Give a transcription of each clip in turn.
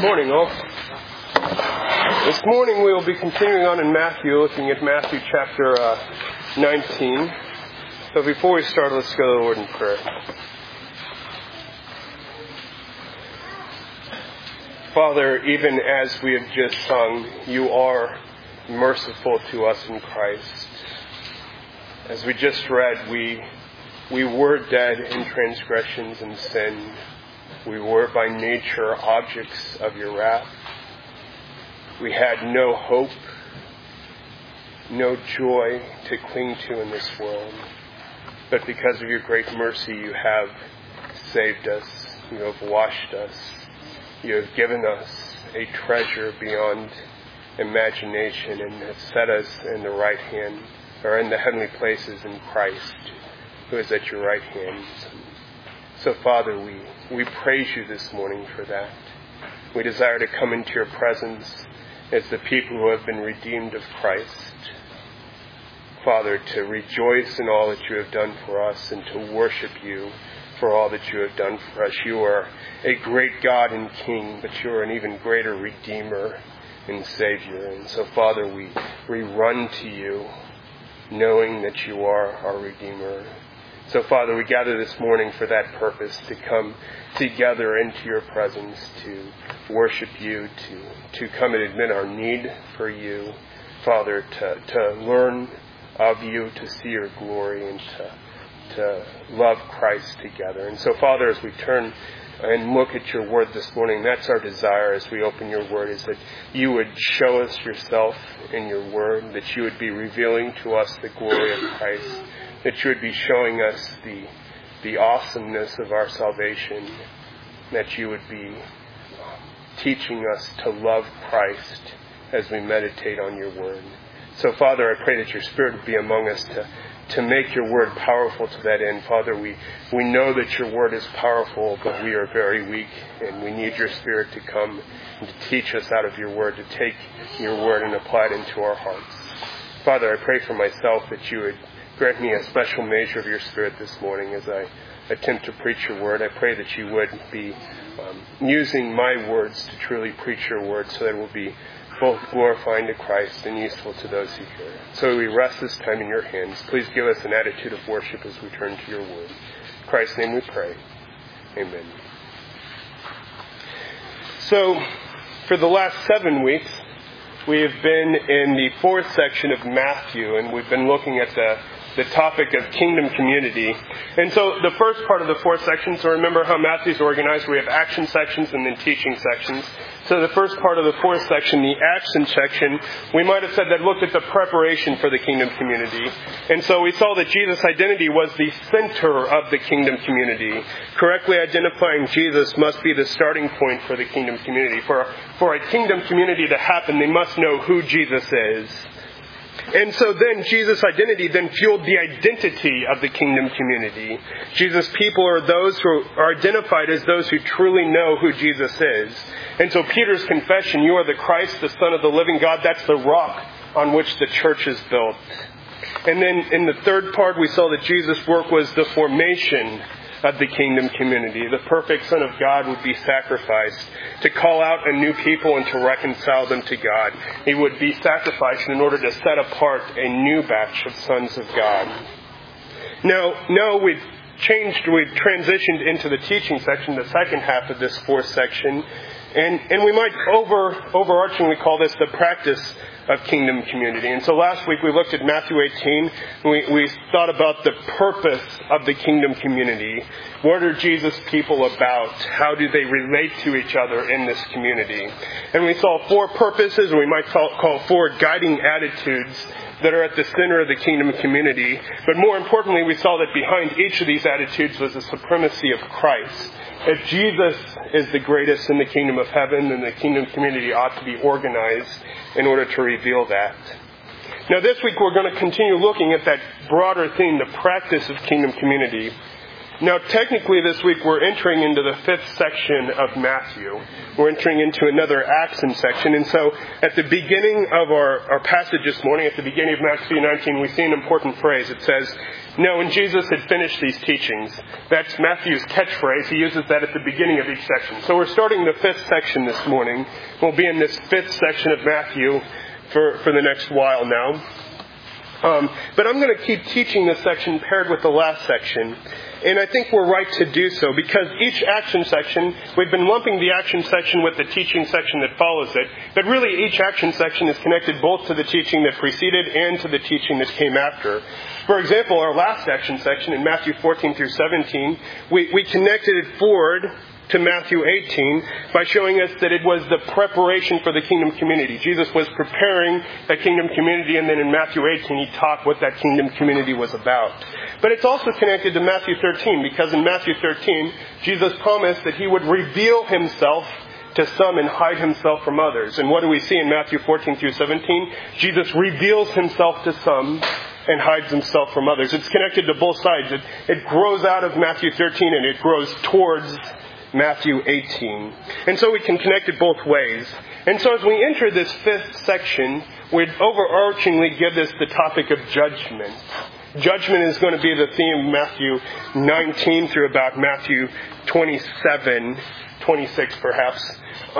Good morning, all. This morning we will be continuing on in Matthew, looking at Matthew chapter 19. So before we start, let's go to the Lord in prayer. Father, even as we have just sung, you are merciful to us in Christ. As we just read, we were dead in transgressions and sin. We were by nature objects of your wrath. We had no hope, no joy to cling to in this world. But because of your great mercy, you have saved us. You have washed us. You have given us a treasure beyond imagination and have set us in the right hand, or in the heavenly places in Christ, who is at your right hand. So, Father, we praise you this morning for that. We desire to come into your presence as the people who have been redeemed of Christ. Father, to rejoice in all that you have done for us and to worship you for all that you have done for us. You are a great God and King, but you are an even greater Redeemer and Savior. And so, Father, we run to you knowing that you are our Redeemer. So, Father, we gather this morning for that purpose, to come together into your presence, to worship you, to come and admit our need for you, Father, to learn of you, to see your glory, and to love Christ together. And so, Father, as we turn and look at your word this morning, that's our desire as we open your word, is that you would show us yourself in your word, that you would be revealing to us the glory of Christ, that you would be showing us the awesomeness of our salvation, that you would be teaching us to love Christ as we meditate on your word. So, Father, I pray that your Spirit would be among us to make your word powerful to that end. Father, we know that your word is powerful, but we are very weak, and we need your Spirit to come and to teach us out of your word, to take your word and apply it into our hearts. Father, I pray for myself that you would grant me a special measure of your Spirit this morning as I attempt to preach your word. I pray that you would be using my words to truly preach your word, so that it will be both glorifying to Christ and useful to those who hear. So we rest this time in your hands. Please give us an attitude of worship as we turn to your word. In Christ's name we pray. Amen. So, for the last 7 weeks, we have been in the 4th section of Matthew, and we've been looking at the topic of kingdom community. And so the first part of the 4th section, so remember how Matthew's organized, we have action sections and then teaching sections. So the first part of the 4th section, the action section, we might have said that looked at the preparation for the kingdom community. And so we saw that Jesus' identity was the center of the kingdom community. Correctly identifying Jesus must be the starting point for the kingdom community. For a kingdom community to happen, they must know who Jesus is. And so then Jesus' identity then fueled the identity of the kingdom community. Jesus' people are those who are identified as those who truly know who Jesus is. And so Peter's confession, you are the Christ, the Son of the living God, that's the rock on which the church is built. And then in the third part, we saw that Jesus' work was the formation of the kingdom community. The perfect Son of God would be sacrificed to call out a new people and to reconcile them to God. He would be sacrificed in order to set apart a new batch of sons of God. Now we've transitioned into the teaching section, the second half of this 4th section. And we might overarchingly call this the practice of kingdom community. And so last week we looked at Matthew 18. We thought about the purpose of the kingdom community. What are Jesus' people about? How do they relate to each other in this community? And we saw 4 purposes, or we might call 4 guiding attitudes that are at the center of the kingdom community. But more importantly, we saw that behind each of these attitudes was the supremacy of Christ. If Jesus is the greatest in the kingdom of heaven, then the kingdom community ought to be organized in order to reveal that. Now this week we're going to continue looking at that broader theme, the practice of kingdom community. Now technically this week we're entering into the 5th section of Matthew. We're entering into another action section. And so at the beginning of our passage this morning, at the beginning of Matthew 19, we see an important phrase. It says, No, when Jesus had finished these teachings, that's Matthew's catchphrase. He uses that at the beginning of each section. So we're starting the 5th section this morning. We'll be in this 5th section of Matthew for the next while now. But I'm going to keep teaching this section paired with the last section. And I think we're right to do so because each action section, we've been lumping the action section with the teaching section that follows it. But really each action section is connected both to the teaching that preceded and to the teaching that came after. For example, our last action section in Matthew 14 through 17, we connected it forward to Matthew 18 by showing us that it was the preparation for the kingdom community. Jesus was preparing a kingdom community, and then in Matthew 18 he taught what that kingdom community was about. But it's also connected to Matthew 13 because in Matthew 13 Jesus promised that he would reveal himself to some and hide himself from others. And what do we see in Matthew 14 through 17? Jesus reveals himself to some and hides himself from others. It's connected to both sides. It grows out of Matthew 13 and it grows towards Matthew 18. And so we can connect it both ways. And so as we enter this 5th section, we'd overarchingly give this the topic of judgment. Judgment is going to be the theme of Matthew 19 through about Matthew 27, 26 perhaps.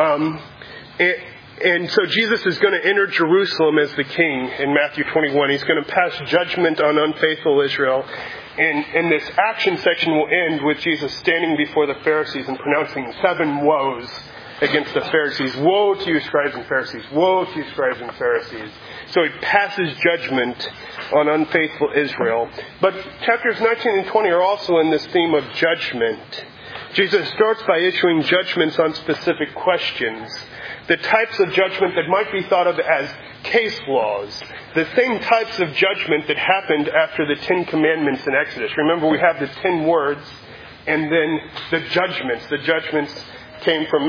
And so Jesus is going to enter Jerusalem as the king in Matthew 21. He's going to pass judgment on unfaithful Israel. And this action section will end with Jesus standing before the Pharisees and pronouncing 7 woes against the Pharisees. Woe to you, scribes and Pharisees. Woe to you, scribes and Pharisees. So he passes judgment on unfaithful Israel. But chapters 19 and 20 are also in this theme of judgment. Jesus starts by issuing judgments on specific questions. The types of judgment that might be thought of as case laws. The same types of judgment that happened after the 10 Commandments in Exodus. Remember, we have the 10 words and then the judgments. The judgments came from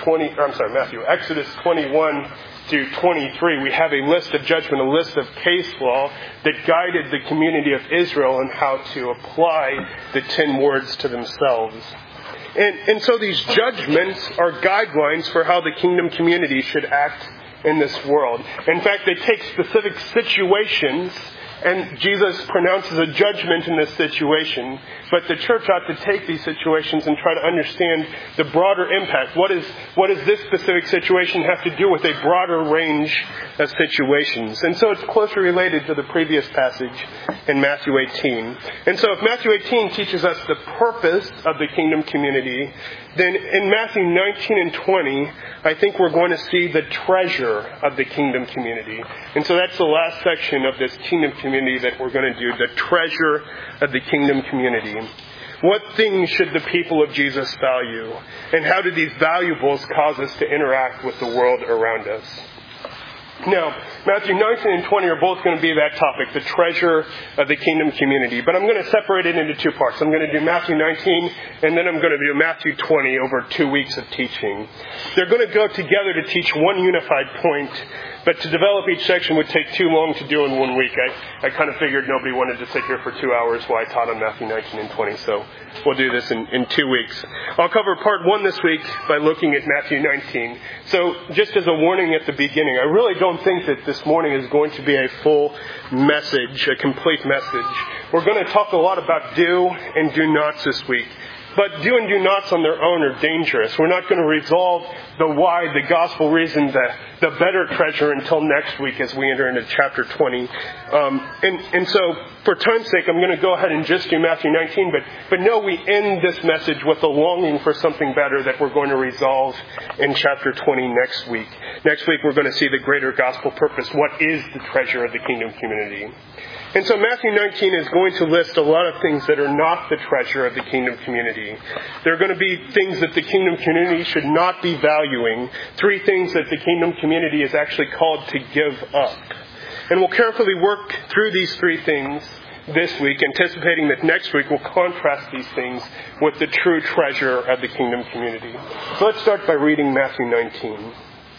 Exodus 21 through 23. We have a list of judgment, a list of case law that guided the community of Israel on how to apply the 10 words to themselves. And so these judgments are guidelines for how the kingdom community should act in this world. In fact, they take specific situations, and Jesus pronounces a judgment in this situation. But the church ought to take these situations and try to understand the broader impact. What does this specific situation have to do with a broader range of situations? And so it's closely related to the previous passage in Matthew 18. And so if Matthew 18 teaches us the purpose of the kingdom community, then in Matthew 19 and 20, I think we're going to see the treasure of the kingdom community. And so that's the last section of this kingdom community that we're going to do, the treasure of the kingdom community. What things should the people of Jesus value? And how do these valuables cause us to interact with the world around us? Now, Matthew 19 and 20 are both going to be that topic, the treasure of the kingdom community. But I'm going to separate it into 2 parts. I'm going to do Matthew 19, and then I'm going to do Matthew 20 over 2 weeks of teaching. They're going to go together to teach one unified point, but to develop each section would take too long to do in 1 week. I kind of figured nobody wanted to sit here for 2 hours while I taught on Matthew 19 and 20, so we'll do this in 2 weeks. I'll cover part 1 this week by looking at Matthew 19. So just as a warning at the beginning, I really don't think that this morning is going to be a full message, a complete message. We're going to talk a lot about do and do nots this week. But do and do nots on their own are dangerous. We're not going to resolve the why, the gospel reason, the better treasure until next week as we enter into chapter 20. And so, for time's sake, I'm going to go ahead and just do Matthew 19. But no, we end this message with a longing for something better that we're going to resolve in chapter 20 next week. Next week, we're going to see the greater gospel purpose. What is the treasure of the kingdom community? And so Matthew 19 is going to list a lot of things that are not the treasure of the kingdom community. There are going to be things that the kingdom community should not be valuing. 3 things that the kingdom community is actually called to give up. And we'll carefully work through these 3 things this week, anticipating that next week we'll contrast these things with the true treasure of the kingdom community. So let's start by reading Matthew 19.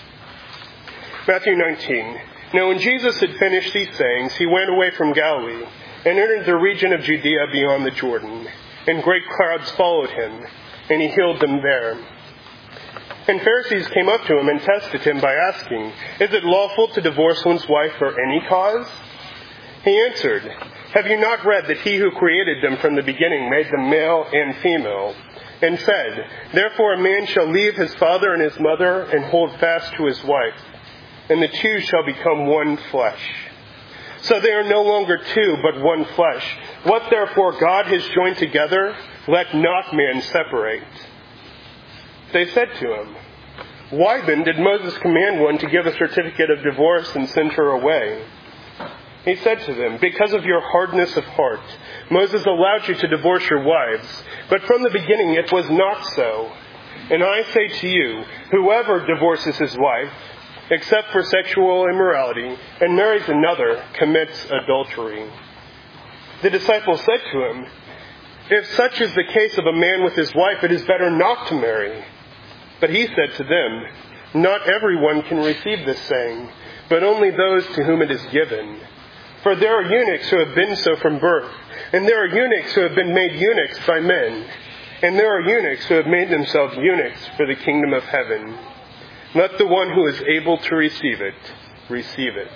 Matthew 19. Now when Jesus had finished these sayings, he went away from Galilee and entered the region of Judea beyond the Jordan. And great crowds followed him, and he healed them there. And Pharisees came up to him and tested him by asking, "Is it lawful to divorce one's wife for any cause?" He answered, Have you not read that he who created them from the beginning made them male and female, and said, therefore a man shall leave his father and his mother and hold fast to his wife, and the two shall become one flesh. So they are no longer two, but one flesh. What therefore God has joined together, let not man separate. They said to him, why then did Moses command one to give a certificate of divorce and send her away? He said to them, because of your hardness of heart, Moses allowed you to divorce your wives, but from the beginning it was not so. And I say to you, whoever divorces his wife, except for sexual immorality, and marries another, commits adultery. The disciples said to him, if such is the case of a man with his wife, it is better not to marry. But he said to them, not everyone can receive this saying, but only those to whom it is given. For there are eunuchs who have been so from birth, and there are eunuchs who have been made eunuchs by men, and there are eunuchs who have made themselves eunuchs for the kingdom of heaven. Let the one who is able to receive it, receive it.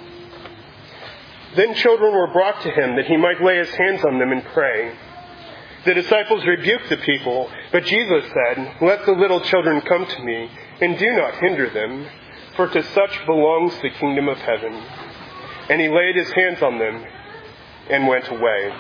Then children were brought to him that he might lay his hands on them and pray. The disciples rebuked the people, but Jesus said, let the little children come to me, and do not hinder them, for to such belongs the kingdom of heaven. And he laid his hands on them and went away.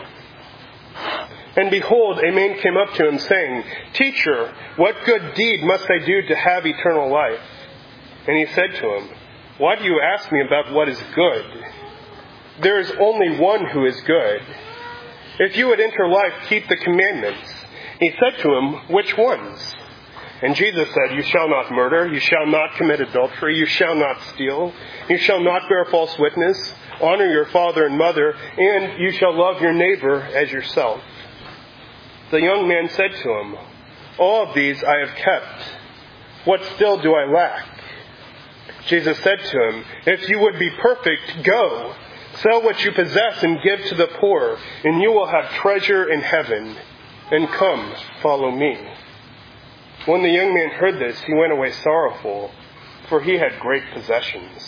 And behold, a man came up to him, saying, Teacher, what good deed must I do to have eternal life? And he said to him, why do you ask me about what is good? There is only one who is good. If you would enter life, keep the commandments. He said to him, which ones? And Jesus said, you shall not murder, you shall not commit adultery, you shall not steal, you shall not bear false witness, honor your father and mother, and you shall love your neighbor as yourself. The young man said to him, all of these I have kept. What still do I lack? Jesus said to him, if you would be perfect, go. Sell what you possess and give to the poor, and you will have treasure in heaven. And come, follow me. When the young man heard this, he went away sorrowful, for he had great possessions.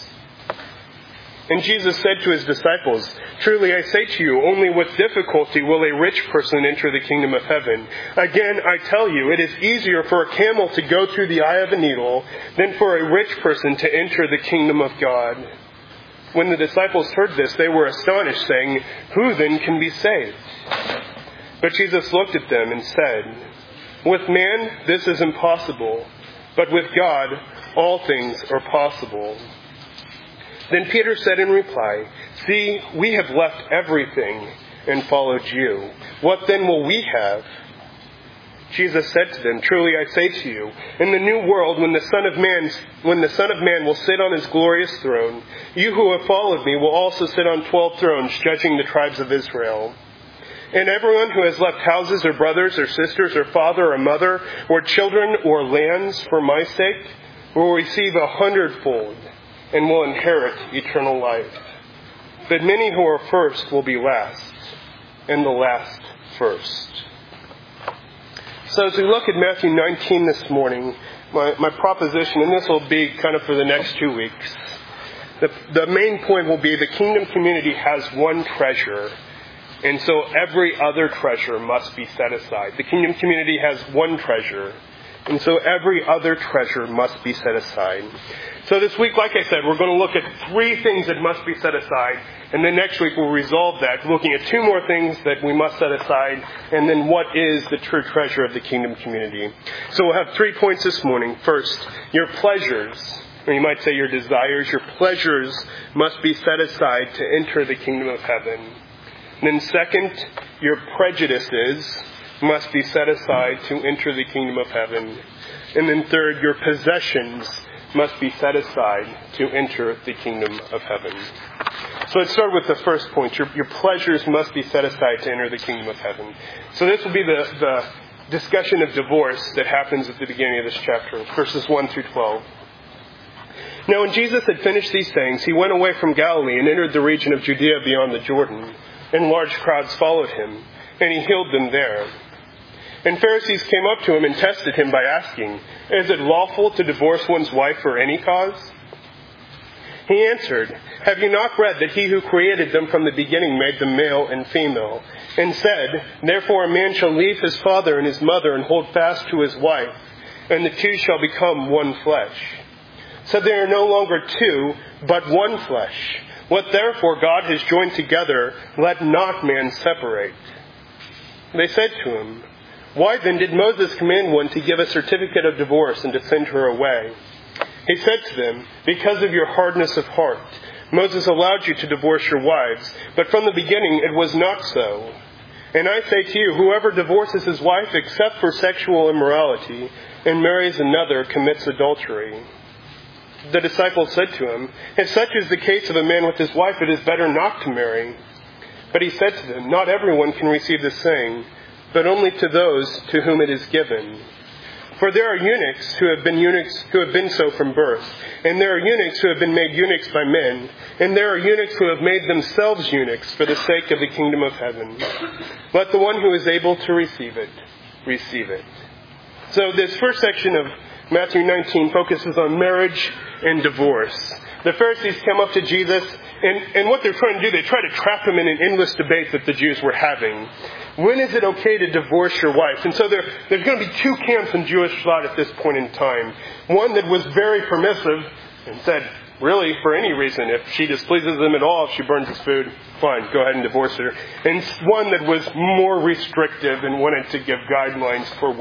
And Jesus said to his disciples, truly I say to you, only with difficulty will a rich person enter the kingdom of heaven. Again, I tell you, it is easier for a camel to go through the eye of a needle than for a rich person to enter the kingdom of God. When the disciples heard this, they were astonished, saying, who then can be saved? But Jesus looked at them and said, with man this is impossible, but with God all things are possible. Then Peter said in reply, see, we have left everything and followed you. What then will we have? Jesus said to them, truly I say to you, in the new world, when the Son of Man will sit on his glorious throne, you who have followed me will also sit on 12 thrones, judging the tribes of Israel. And everyone who has left houses or brothers or sisters or father or mother or children or lands for my sake will receive 100-fold and will inherit eternal life. But many who are first will be last, and the last first. So as we look at Matthew 19 this morning, my proposition, and this will be kind of for the next 2 weeks, the main point will be the kingdom community has one treasure, and so every other treasure must be set aside. The kingdom community has one treasure, and so every other treasure must be set aside. So this week, like I said, we're going to look at 3 things that must be set aside, and then next week we'll resolve that, looking at 2 more things that we must set aside, and then what is the true treasure of the kingdom community. So we'll have 3 points this morning. First, your pleasures, or you might say your desires, your pleasures must be set aside to enter the kingdom of heaven. And then second, your prejudices must be set aside to enter the kingdom of heaven. And then third, your possessions must be set aside to enter the kingdom of heaven. So let's start with the first point. Your pleasures must be set aside to enter the kingdom of heaven. So this will be the discussion of divorce that happens at the beginning of this chapter, verses 1 through 12. Now when Jesus had finished these things, he went away from Galilee and entered the region of Judea beyond the Jordan, and large crowds followed him, and he healed them there. And Pharisees came up to him and tested him by asking, is it lawful to divorce one's wife for any cause? He answered, "Have you not read that he who created them from the beginning made them male and female, and said, 'Therefore a man shall leave his father and his mother and hold fast to his wife, and the two shall become one flesh.' So they are no longer two, but one flesh. What therefore God has joined together, let not man separate." They said to him, "Why then did Moses command one to give a certificate of divorce and to send her away?" He said to them, "Because of your hardness of heart, Moses allowed you to divorce your wives, but from the beginning it was not so. And I say to you, whoever divorces his wife except for sexual immorality and marries another commits adultery." The disciples said to him, "If such is the case of a man with his wife, it is better not to marry." But he said to them, "Not everyone can receive the saying, but only to those to whom it is given. For there are eunuchs who have been so from birth, and there are eunuchs who have been made eunuchs by men, and there are eunuchs who have made themselves eunuchs for the sake of the kingdom of heaven. Let the one who is able to receive it, receive it." So this first section of Matthew 19 focuses on marriage and divorce. The Pharisees come up to Jesus, and what they're trying to do, they try to trap him in an endless debate that the Jews were having. When is it okay to divorce your wife? And so there's going to be two camps in Jewish thought at this point in time. One that was very permissive and said, really, for any reason, if she displeases them at all, if she burns his food, fine, go ahead and divorce her. And one that was more restrictive and wanted to give guidelines for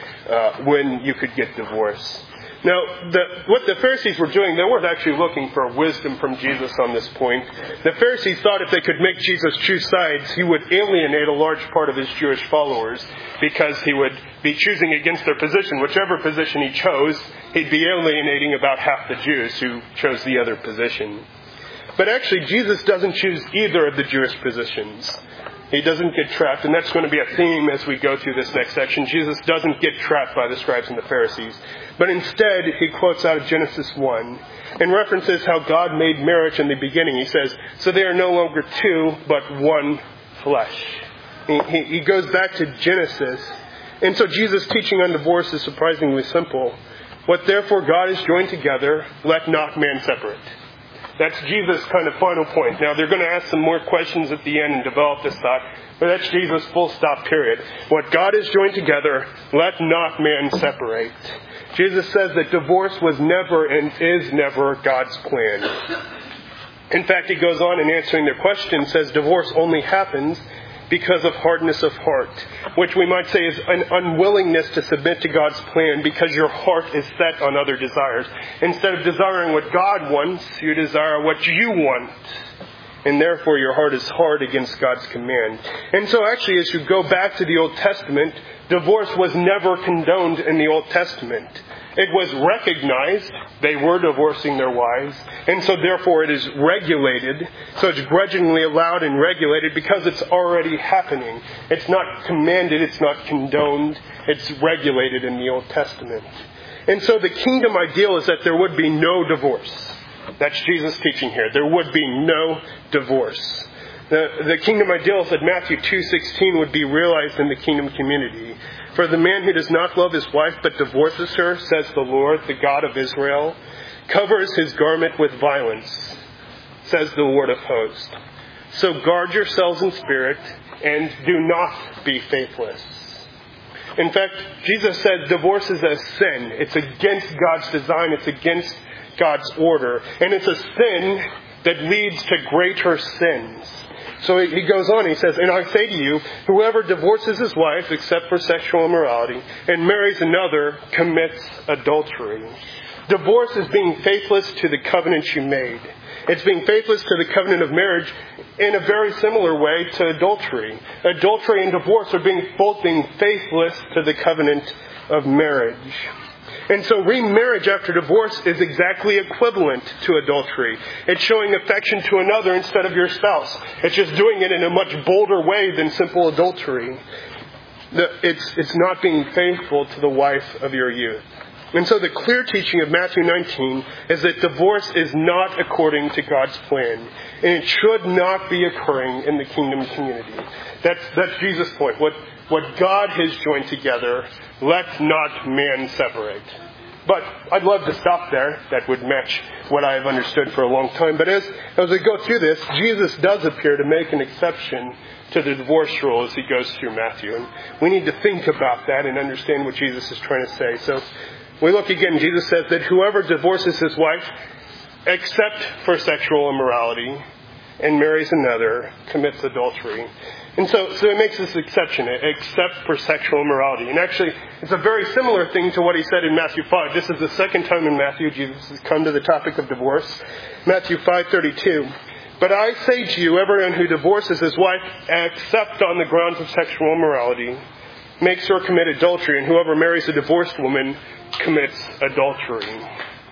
when you could get divorced. Now, what the Pharisees were doing, they weren't actually looking for wisdom from Jesus on this point. The Pharisees thought if they could make Jesus choose sides, he would alienate a large part of his Jewish followers because he would be choosing against their position. Whichever position he chose, he'd be alienating about half the Jews who chose the other position. But actually, Jesus doesn't choose either of the Jewish positions. He doesn't get trapped, and that's going to be a theme as we go through this next section. Jesus doesn't get trapped by the scribes and the Pharisees. But instead, he quotes out of Genesis 1 and references how God made marriage in the beginning. He says, "So they are no longer two, but one flesh." He goes back to Genesis. And so Jesus' teaching on divorce is surprisingly simple. What therefore God has joined together, let not man separate. That's Jesus' kind of final point. Now, they're going to ask some more questions at the end and develop this thought, but that's Jesus' full stop period. What God has joined together, let not man separate. Jesus says that divorce was never and is never God's plan. In fact, he goes on in answering their question, says divorce only happens because of hardness of heart, which we might say is an unwillingness to submit to God's plan because your heart is set on other desires. Instead of desiring what God wants, you desire what you want. And therefore your heart is hard against God's command. And so actually, as you go back to the Old Testament, divorce was never condoned in the Old Testament. It was recognized they were divorcing their wives, and so therefore it is regulated. So it's grudgingly allowed and regulated because it's already happening. It's not commanded, it's not condoned, it's regulated in the Old Testament. And so the kingdom ideal is that there would be no divorce. That's Jesus' teaching here. There would be no divorce. The kingdom ideal is that Matthew 2:16 would be realized in the kingdom community. For the man who does not love his wife but divorces her, says the Lord, the God of Israel, covers his garment with violence, says the Lord of hosts. So guard yourselves in spirit and do not be faithless. In fact, Jesus said divorce is a sin. It's against God's design. It's against God's order. And it's a sin that leads to greater sins. So he goes on, he says, "And I say to you, whoever divorces his wife except for sexual immorality and marries another commits adultery." Divorce is being faithless to the covenant you made. It's being faithless to the covenant of marriage in a very similar way to adultery. Adultery and divorce are both being faithless to the covenant of marriage. And so remarriage after divorce is exactly equivalent to adultery. It's showing affection to another instead of your spouse. It's just doing it in a much bolder way than simple adultery. It's not being faithful to the wife of your youth. And so the clear teaching of Matthew 19 is that divorce is not according to God's plan. And it should not be occurring in the kingdom community. That's Jesus' point. What God has joined together, let not man separate. But I'd love to stop there. That would match what I have understood for a long time. But as we go through this, Jesus does appear to make an exception to the divorce rule as he goes through Matthew. And we need to think about that and understand what Jesus is trying to say. So we look again, Jesus says that whoever divorces his wife, except for sexual immorality, and marries another, commits adultery. And so he makes this exception, except for sexual immorality. And actually, it's a very similar thing to what he said in Matthew 5. This is the second time in Matthew Jesus has come to the topic of divorce. Matthew 5:32. But I say to you, everyone who divorces his wife, except on the grounds of sexual immorality, makes her commit adultery, and whoever marries a divorced woman commits adultery.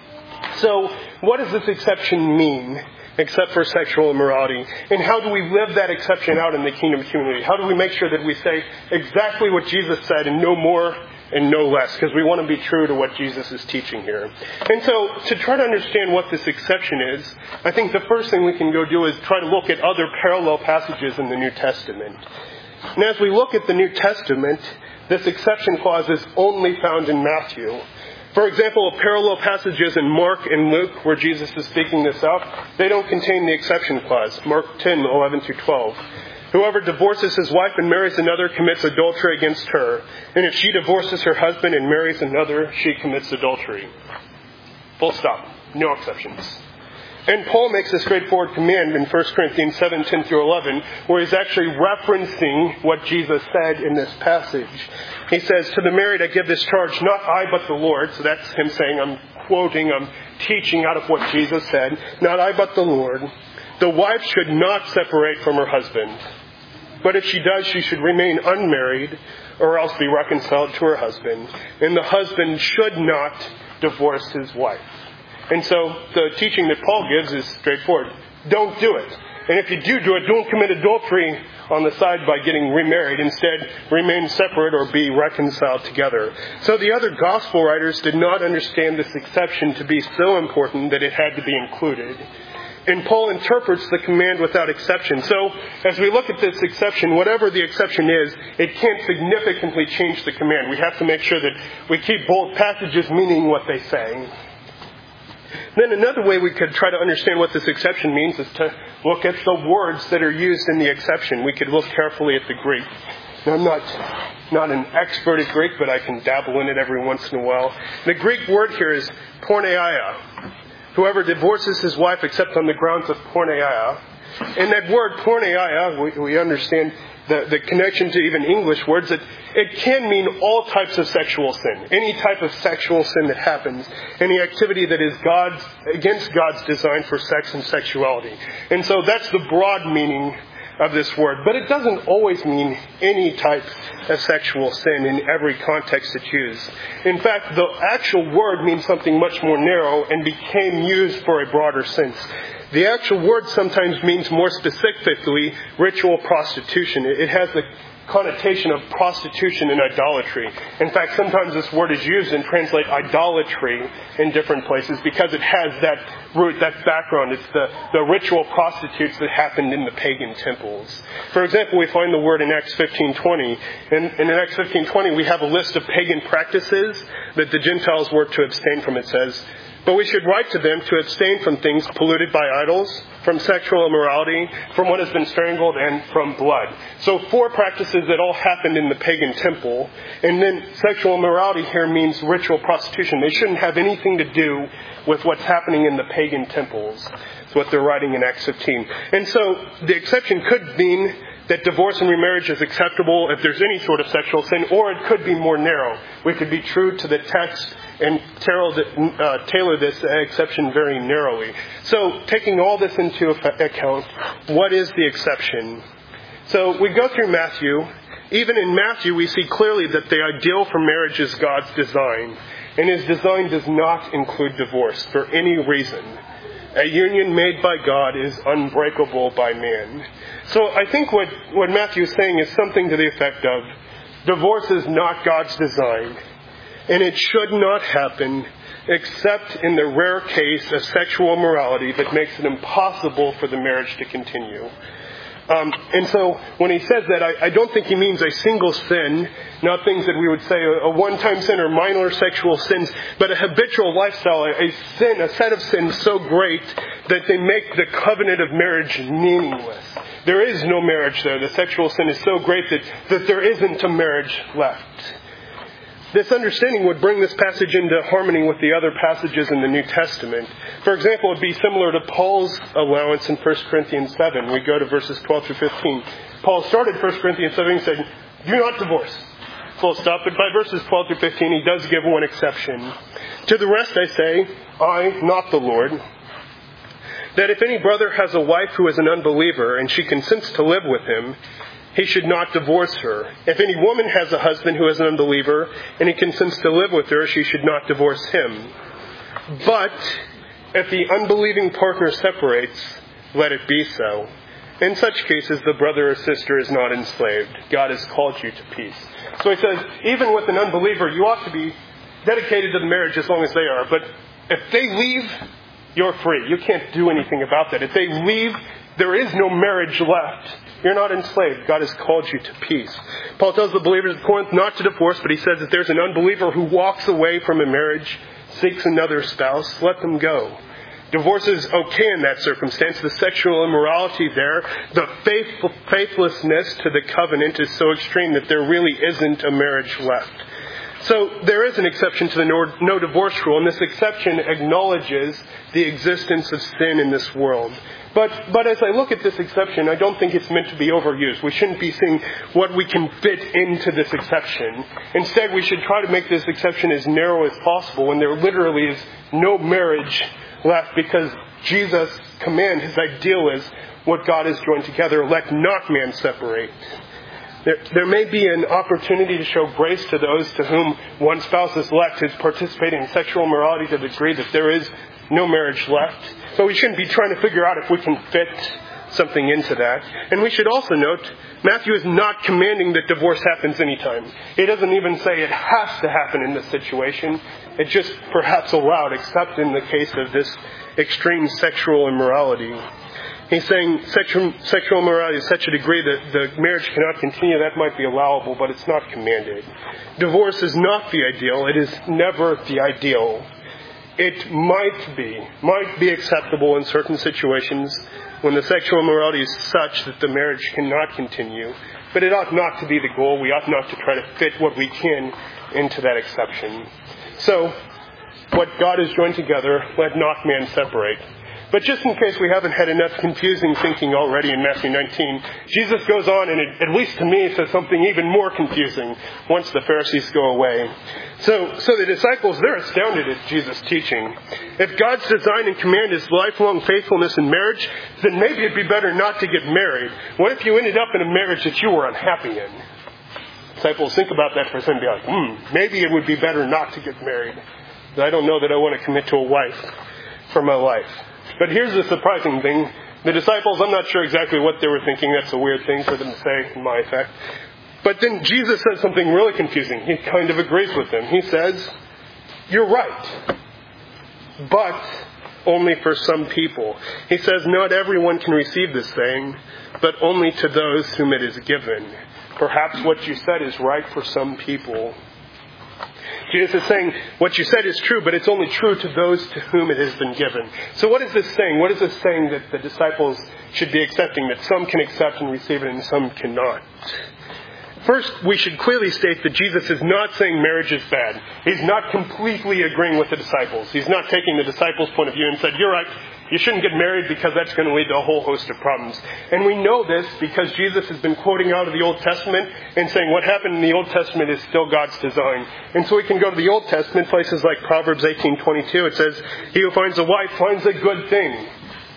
So, what does this exception mean? Except for sexual immorality. And how do we live that exception out in the kingdom community? How do we make sure that we say exactly what Jesus said and no more and no less? Because we want to be true to what Jesus is teaching here. And so, to try to understand what this exception is, I think the first thing we can go do is try to look at other parallel passages in the New Testament. And as we look at the New Testament, this exception clause is only found in Matthew. For example, parallel passages in Mark and Luke where Jesus is speaking this out, they don't contain the exception clause. Mark 10:11-12. Whoever divorces his wife and marries another commits adultery against her. And if she divorces her husband and marries another, she commits adultery. Full stop. No exceptions. And Paul makes a straightforward command in 1 Corinthians 7:10-11, where he's actually referencing what Jesus said in this passage. He says, to the married I give this charge, not I but the Lord. So that's him saying, I'm teaching out of what Jesus said. Not I but the Lord. The wife should not separate from her husband. But if she does, she should remain unmarried or else be reconciled to her husband. And the husband should not divorce his wife. And so the teaching that Paul gives is straightforward. Don't do it. And if you do it, don't commit adultery on the side by getting remarried. Instead, remain separate or be reconciled together. So the other gospel writers did not understand this exception to be so important that it had to be included. And Paul interprets the command without exception. So as we look at this exception, whatever the exception is, it can't significantly change the command. We have to make sure that we keep both passages meaning what they say. Then another way we could try to understand what this exception means is to look at the words that are used in the exception. We could look carefully at the Greek. Now, I'm not an expert at Greek, but I can dabble in it every once in a while. The Greek word here is porneia. Whoever divorces his wife except on the grounds of porneia. And that word porneia, we understand the connection to even English words, that it can mean all types of sexual sin. Any type of sexual sin that happens. Any activity that is against God's design for sex and sexuality. And so that's the broad meaning of this word. But it doesn't always mean any type of sexual sin in every context it's used. In fact, the actual word means something much more narrow and became used for a broader sense. The actual word sometimes means more specifically ritual prostitution. It has the connotation of prostitution and idolatry. In fact, sometimes this word is used and translate idolatry in different places because it has that root, that background. It's the ritual prostitutes that happened in the pagan temples. For example, we find the word in Acts 15:20. And in Acts 15:20, we have a list of pagan practices that the Gentiles were to abstain from. It says, but we should write to them to abstain from things polluted by idols, from sexual immorality, from what has been strangled, and from blood. So 4 practices that all happened in the pagan temple. And then sexual immorality here means ritual prostitution. They shouldn't have anything to do with what's happening in the pagan temples. That's what they're writing in Acts 15. And so the exception could mean that divorce and remarriage is acceptable if there's any sort of sexual sin, or it could be more narrow. We could be true to the text and tailor this exception very narrowly. So, taking all this into account, what is the exception? So, we go through Matthew. Even in Matthew, we see clearly that the ideal for marriage is God's design. And His design does not include divorce for any reason. A union made by God is unbreakable by man. So I think what Matthew is saying is something to the effect of, divorce is not God's design, and it should not happen except in the rare case of sexual immorality that makes it impossible for the marriage to continue. And so when he says that, I don't think he means a single sin, not things that we would say a one-time sin or minor sexual sins, but a habitual lifestyle, a sin, a set of sins so great that they make the covenant of marriage meaningless. There is no marriage there. The sexual sin is so great that there isn't a marriage left. This understanding would bring this passage into harmony with the other passages in the New Testament. For example, it would be similar to Paul's allowance in 1 Corinthians 7. We go to verses 12 through 15. Paul started 1 Corinthians 7 and said, "Do not divorce." Full stop. But by verses 12 through 15, he does give one exception. "To the rest I say, I, not the Lord, that if any brother has a wife who is an unbeliever and she consents to live with him, he should not divorce her. If any woman has a husband who is an unbeliever and he consents to live with her, she should not divorce him. But if the unbelieving partner separates, let it be so. In such cases, the brother or sister is not enslaved. God has called you to peace." So he says, even with an unbeliever, you ought to be dedicated to the marriage as long as they are. But if they leave, you're free. You can't do anything about that. If they leave, there is no marriage left. You're not enslaved. God has called you to peace. Paul tells the believers at Corinth not to divorce, but he says that there's an unbeliever who walks away from a marriage, seeks another spouse, let them go. Divorce is okay in that circumstance. The sexual immorality there, the faithlessness to the covenant is so extreme that there really isn't a marriage left. So there is an exception to the no divorce rule, and this exception acknowledges the existence of sin in this world. But as I look at this exception, I don't think it's meant to be overused. We shouldn't be seeing what we can fit into this exception. Instead, we should try to make this exception as narrow as possible when there literally is no marriage left, because Jesus' command, his ideal is what God has joined together, let not man separate. There may be an opportunity to show grace to those to whom one spouse is left who's participating in sexual immorality to the degree that there is no marriage left. But we shouldn't be trying to figure out if we can fit something into that. And we should also note, Matthew is not commanding that divorce happens anytime. He doesn't even say it has to happen in this situation. It's just perhaps allowed, except in the case of this extreme sexual immorality. He's saying sexual immorality is such a degree that the marriage cannot continue. That might be allowable, but it's not commanded. Divorce is not the ideal. It is never the ideal. It might be acceptable in certain situations when the sexual immorality is such that the marriage cannot continue. But it ought not to be the goal. We ought not to try to fit what we can into that exception. So, what God has joined together, let not man separate. But just in case we haven't had enough confusing thinking already in Matthew 19, Jesus goes on and at least to me says something even more confusing once the Pharisees go away. So the disciples, they're astounded at Jesus' teaching. If God's design and command is lifelong faithfulness in marriage, then maybe it'd be better not to get married. What if you ended up in a marriage that you were unhappy in? Disciples, think about that for a second and be like, maybe it would be better not to get married. I don't know that I want to commit to a wife for my life. But here's the surprising thing. The disciples, I'm not sure exactly what they were thinking. That's a weird thing for them to say, in my effect. But then Jesus says something really confusing. He kind of agrees with them. He says, you're right, but only for some people. He says, not everyone can receive this saying, but only to those whom it is given. Perhaps what you said is right for some people. Jesus is saying, what you said is true, but it's only true to those to whom it has been given. So what is this saying? What is this saying that the disciples should be accepting, that some can accept and receive it and some cannot? First, we should clearly state that Jesus is not saying marriage is bad. He's not completely agreeing with the disciples. He's not taking the disciples' point of view and said, you're right, you shouldn't get married because that's going to lead to a whole host of problems. And we know this because Jesus has been quoting out of the Old Testament and saying what happened in the Old Testament is still God's design. And so we can go to the Old Testament, places like Proverbs 18:22. It says, he who finds a wife finds a good thing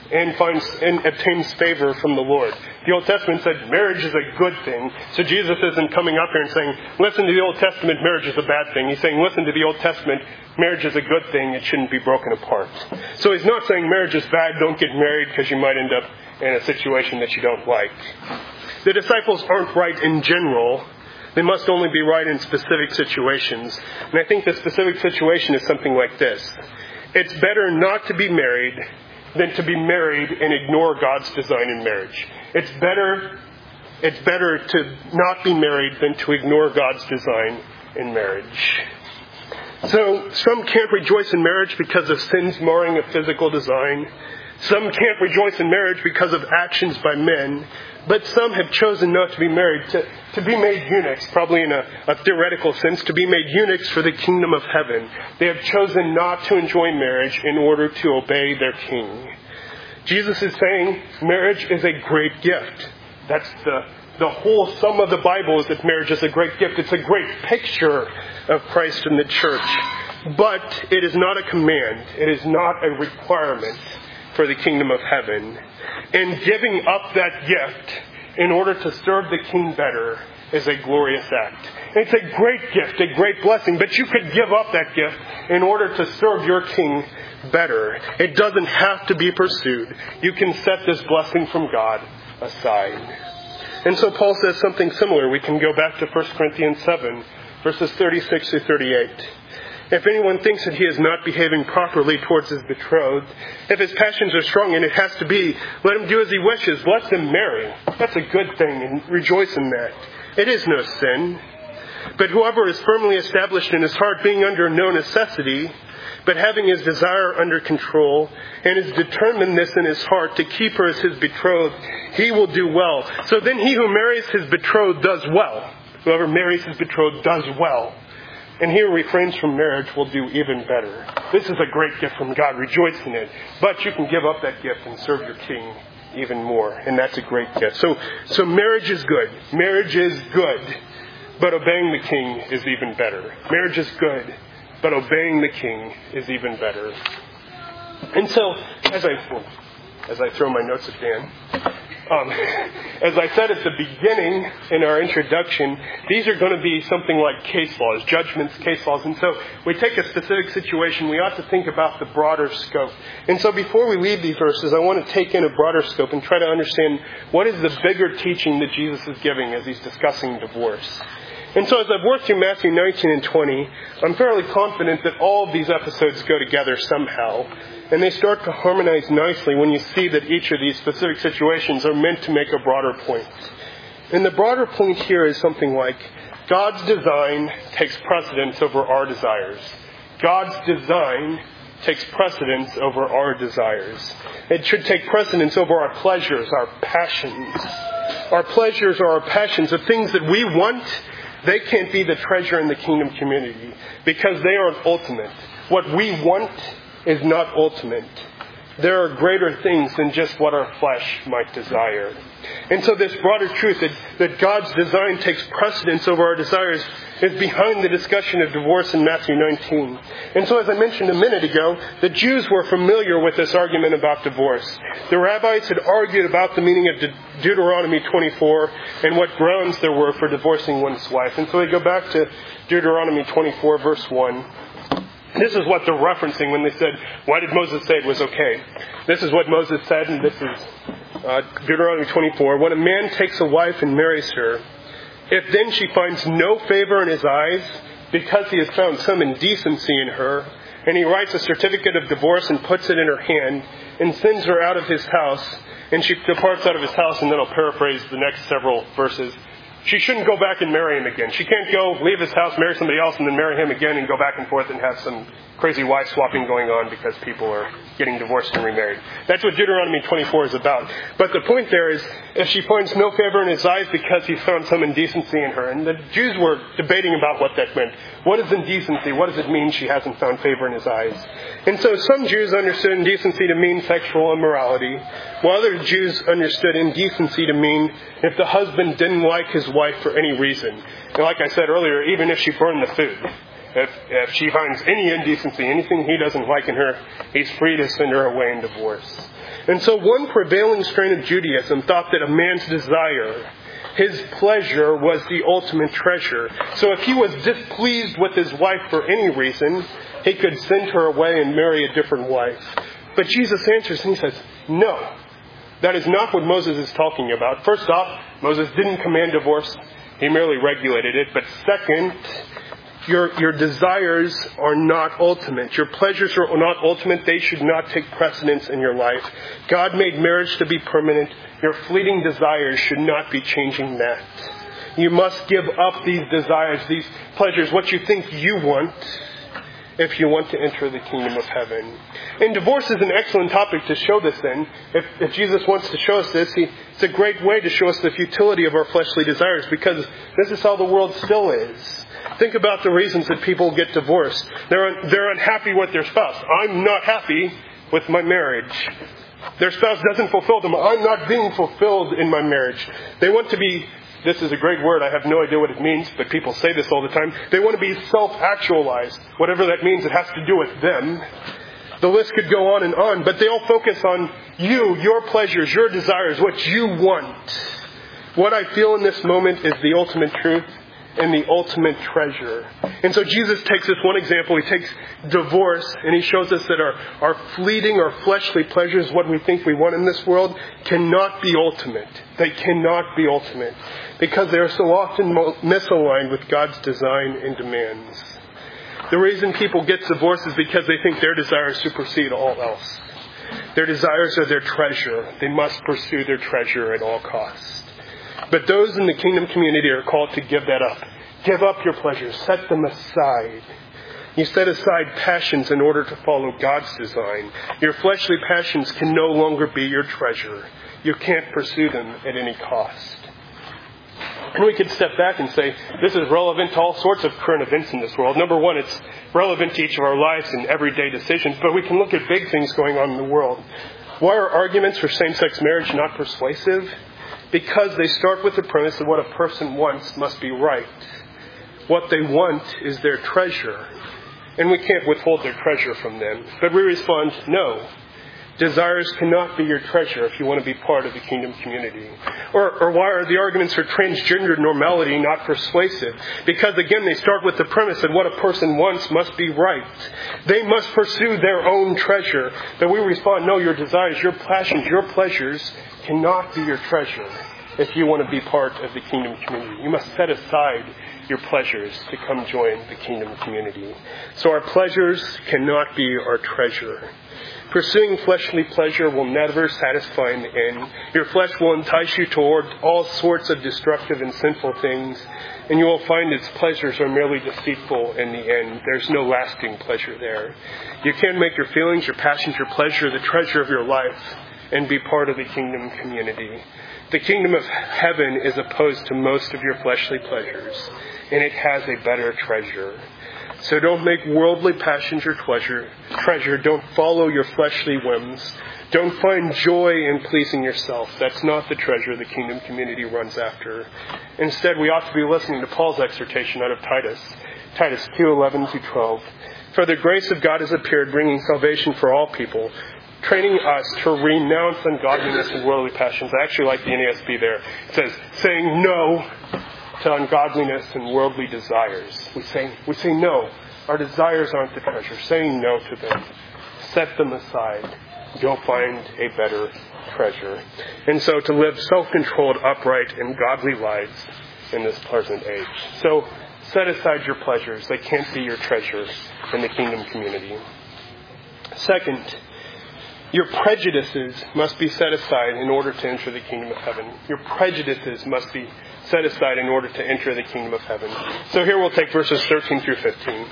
and obtains favor from the Lord. The Old Testament said marriage is a good thing. So Jesus isn't coming up here and saying, listen to the Old Testament, marriage is a bad thing. He's saying, listen to the Old Testament, marriage is a good thing. It shouldn't be broken apart. So he's not saying marriage is bad, don't get married because you might end up in a situation that you don't like. The disciples aren't right in general. They must only be right in specific situations. And I think the specific situation is something like this. It's better not to be married than to be married and ignore God's design in marriage. It's better to not be married than to ignore God's design in marriage. So some can't rejoice in marriage because of sins marring a physical design. Some can't rejoice in marriage because of actions by men. But some have chosen not to be married, to be made eunuchs, probably in a theoretical sense, to be made eunuchs for the kingdom of heaven. They have chosen not to enjoy marriage in order to obey their king. Jesus is saying marriage is a great gift. That's the whole sum of the Bible, is that marriage is a great gift. It's a great picture of Christ and the church. But it is not a command. It is not a requirement for the kingdom of heaven. And giving up that gift in order to serve the king better is a glorious act. It's a great gift, a great blessing, but you could give up that gift in order to serve your king better. It doesn't have to be pursued. You can set this blessing from God aside. And so Paul says something similar. We can go back to 1 Corinthians 7, verses 36 to 38. If anyone thinks that he is not behaving properly towards his betrothed, if his passions are strong, and it has to be, let him do as he wishes. Let them marry. That's a good thing, and rejoice in that. It is no sin. But whoever is firmly established in his heart, being under no necessity, but having his desire under control, and his determinedness in his heart to keep her as his betrothed, he will do well. So then he who marries his betrothed does well. Whoever marries his betrothed does well. And he who refrains from marriage will do even better. This is a great gift from God. Rejoice in it. But you can give up that gift and serve your king even more. And that's a great gift. So marriage is good. Marriage is good. But obeying the king is even better. Marriage is good. But obeying the king is even better. And so, as I throw my notes at Dan, as I said at the beginning in our introduction, these are going to be something like case laws, judgments, case laws. And so we take a specific situation, we ought to think about the broader scope. And so before we leave these verses, I want to take in a broader scope and try to understand what is the bigger teaching that Jesus is giving as he's discussing divorce. And so as I've worked through Matthew 19 and 20, I'm fairly confident that all of these episodes go together somehow. And they start to harmonize nicely when you see that each of these specific situations are meant to make a broader point. And the broader point here is something like, God's design takes precedence over our desires. God's design takes precedence over our desires. It should take precedence over our pleasures, our passions. Our pleasures or our passions, the things that we want, they can't be the treasure in the kingdom community because they aren't ultimate. What we want is not ultimate. There are greater things than just what our flesh might desire. And so this broader truth that God's design takes precedence over our desires is behind the discussion of divorce in Matthew 19. And so as I mentioned a minute ago, the Jews were familiar with this argument about divorce. The rabbis had argued about the meaning of Deuteronomy 24 and what grounds there were for divorcing one's wife. And so we go back to Deuteronomy 24, verse 1. This is what they're referencing when they said, why did Moses say it was okay? This is what Moses said, and this is Deuteronomy 24. When a man takes a wife and marries her, if then she finds no favor in his eyes because he has found some indecency in her, and he writes a certificate of divorce and puts it in her hand and sends her out of his house, and she departs out of his house, and then I'll paraphrase the next several verses. She shouldn't go back and marry him again. She can't go, leave his house, marry somebody else, and then marry him again and go back and forth and have some crazy wife swapping going on because people are getting divorced and remarried. That's what Deuteronomy 24 is about. But the point there is, if she finds no favor in his eyes because he's found some indecency in her. And the Jews were debating about what that meant. What is indecency? What does it mean she hasn't found favor in his eyes? And so some Jews understood indecency to mean sexual immorality, while other Jews understood indecency to mean if the husband didn't like his wife for any reason. And like I said earlier, even if she burned the food. If she finds any indecency, anything he doesn't like in her, he's free to send her away in divorce. And so one prevailing strain of Judaism thought that a man's desire, his pleasure, was the ultimate treasure. So if he was displeased with his wife for any reason, he could send her away and marry a different wife. But Jesus answers and he says, no, that is not what Moses is talking about. First off, Moses didn't command divorce. He merely regulated it. But second, Your desires are not ultimate. Your pleasures are not ultimate. They should not take precedence in your life. God made marriage to be permanent. Your fleeting desires should not be changing that. You must give up these desires, these pleasures, what you think you want, if you want to enter the kingdom of heaven. And divorce is an excellent topic to show this in. If Jesus wants to show us this, it's a great way to show us the futility of our fleshly desires, because this is how the world still is. Think about the reasons that people get divorced. They're unhappy with their spouse. I'm not happy with my marriage. Their spouse doesn't fulfill them. I'm not being fulfilled in my marriage. They want to be, this is a great word, I have no idea what it means, but people say this all the time. They want to be self-actualized. Whatever that means, it has to do with them. The list could go on and on, but they all focus on you, your pleasures, your desires, what you want. What I feel in this moment is the ultimate truth and the ultimate treasure. And so Jesus takes this one example. He takes divorce, and he shows us that our fleeting or fleshly pleasures, what we think we want in this world, cannot be ultimate. They cannot be ultimate, because they are so often misaligned with God's design and demands. The reason people get divorced is because they think their desires supersede all else. Their desires are their treasure. They must pursue their treasure at all costs. But those in the kingdom community are called to give that up. Give up your pleasures. Set them aside. You set aside passions in order to follow God's design. Your fleshly passions can no longer be your treasure. You can't pursue them at any cost. And we could step back and say, this is relevant to all sorts of current events in this world. Number one, it's relevant to each of our lives and everyday decisions. But we can look at big things going on in the world. Why are arguments for same-sex marriage not persuasive? Because they start with the premise that what a person wants must be right. What they want is their treasure. And we can't withhold their treasure from them. But we respond, no. Desires cannot be your treasure if you want to be part of the kingdom community. Or why are the arguments for transgender normality not persuasive? Because again, they start with the premise that what a person wants must be right. They must pursue their own treasure. But we respond, no, your desires, your passions, your pleasures cannot be your treasure if you want to be part of the kingdom community. You must set aside your pleasures to come join the kingdom community. So our pleasures cannot be our treasure. Pursuing fleshly pleasure will never satisfy in the end. Your flesh will entice you toward all sorts of destructive and sinful things, and you will find its pleasures are merely deceitful in the end. There's no lasting pleasure there. You can make your feelings, your passions, your pleasure the treasure of your life and be part of the kingdom community. The kingdom of heaven is opposed to most of your fleshly pleasures, and it has a better treasure. So don't make worldly passions your treasure. Don't follow your fleshly whims. Don't find joy in pleasing yourself. That's not the treasure the kingdom community runs after. Instead, we ought to be listening to Paul's exhortation out of Titus 2:11-12. For the grace of God has appeared, bringing salvation for all people, training us to renounce ungodliness and worldly passions. I actually like the NASB there. It says, saying no to ungodliness and worldly desires. We say no. Our desires aren't the treasure. Saying no to them. Set them aside. You'll find a better treasure. And so to live self-controlled, upright, and godly lives in this present age. So set aside your pleasures. They can't be your treasure in the kingdom community. Second, your prejudices must be set aside in order to enter the kingdom of heaven. Your prejudices must be set aside in order to enter the kingdom of heaven. So here we'll take verses 13-15.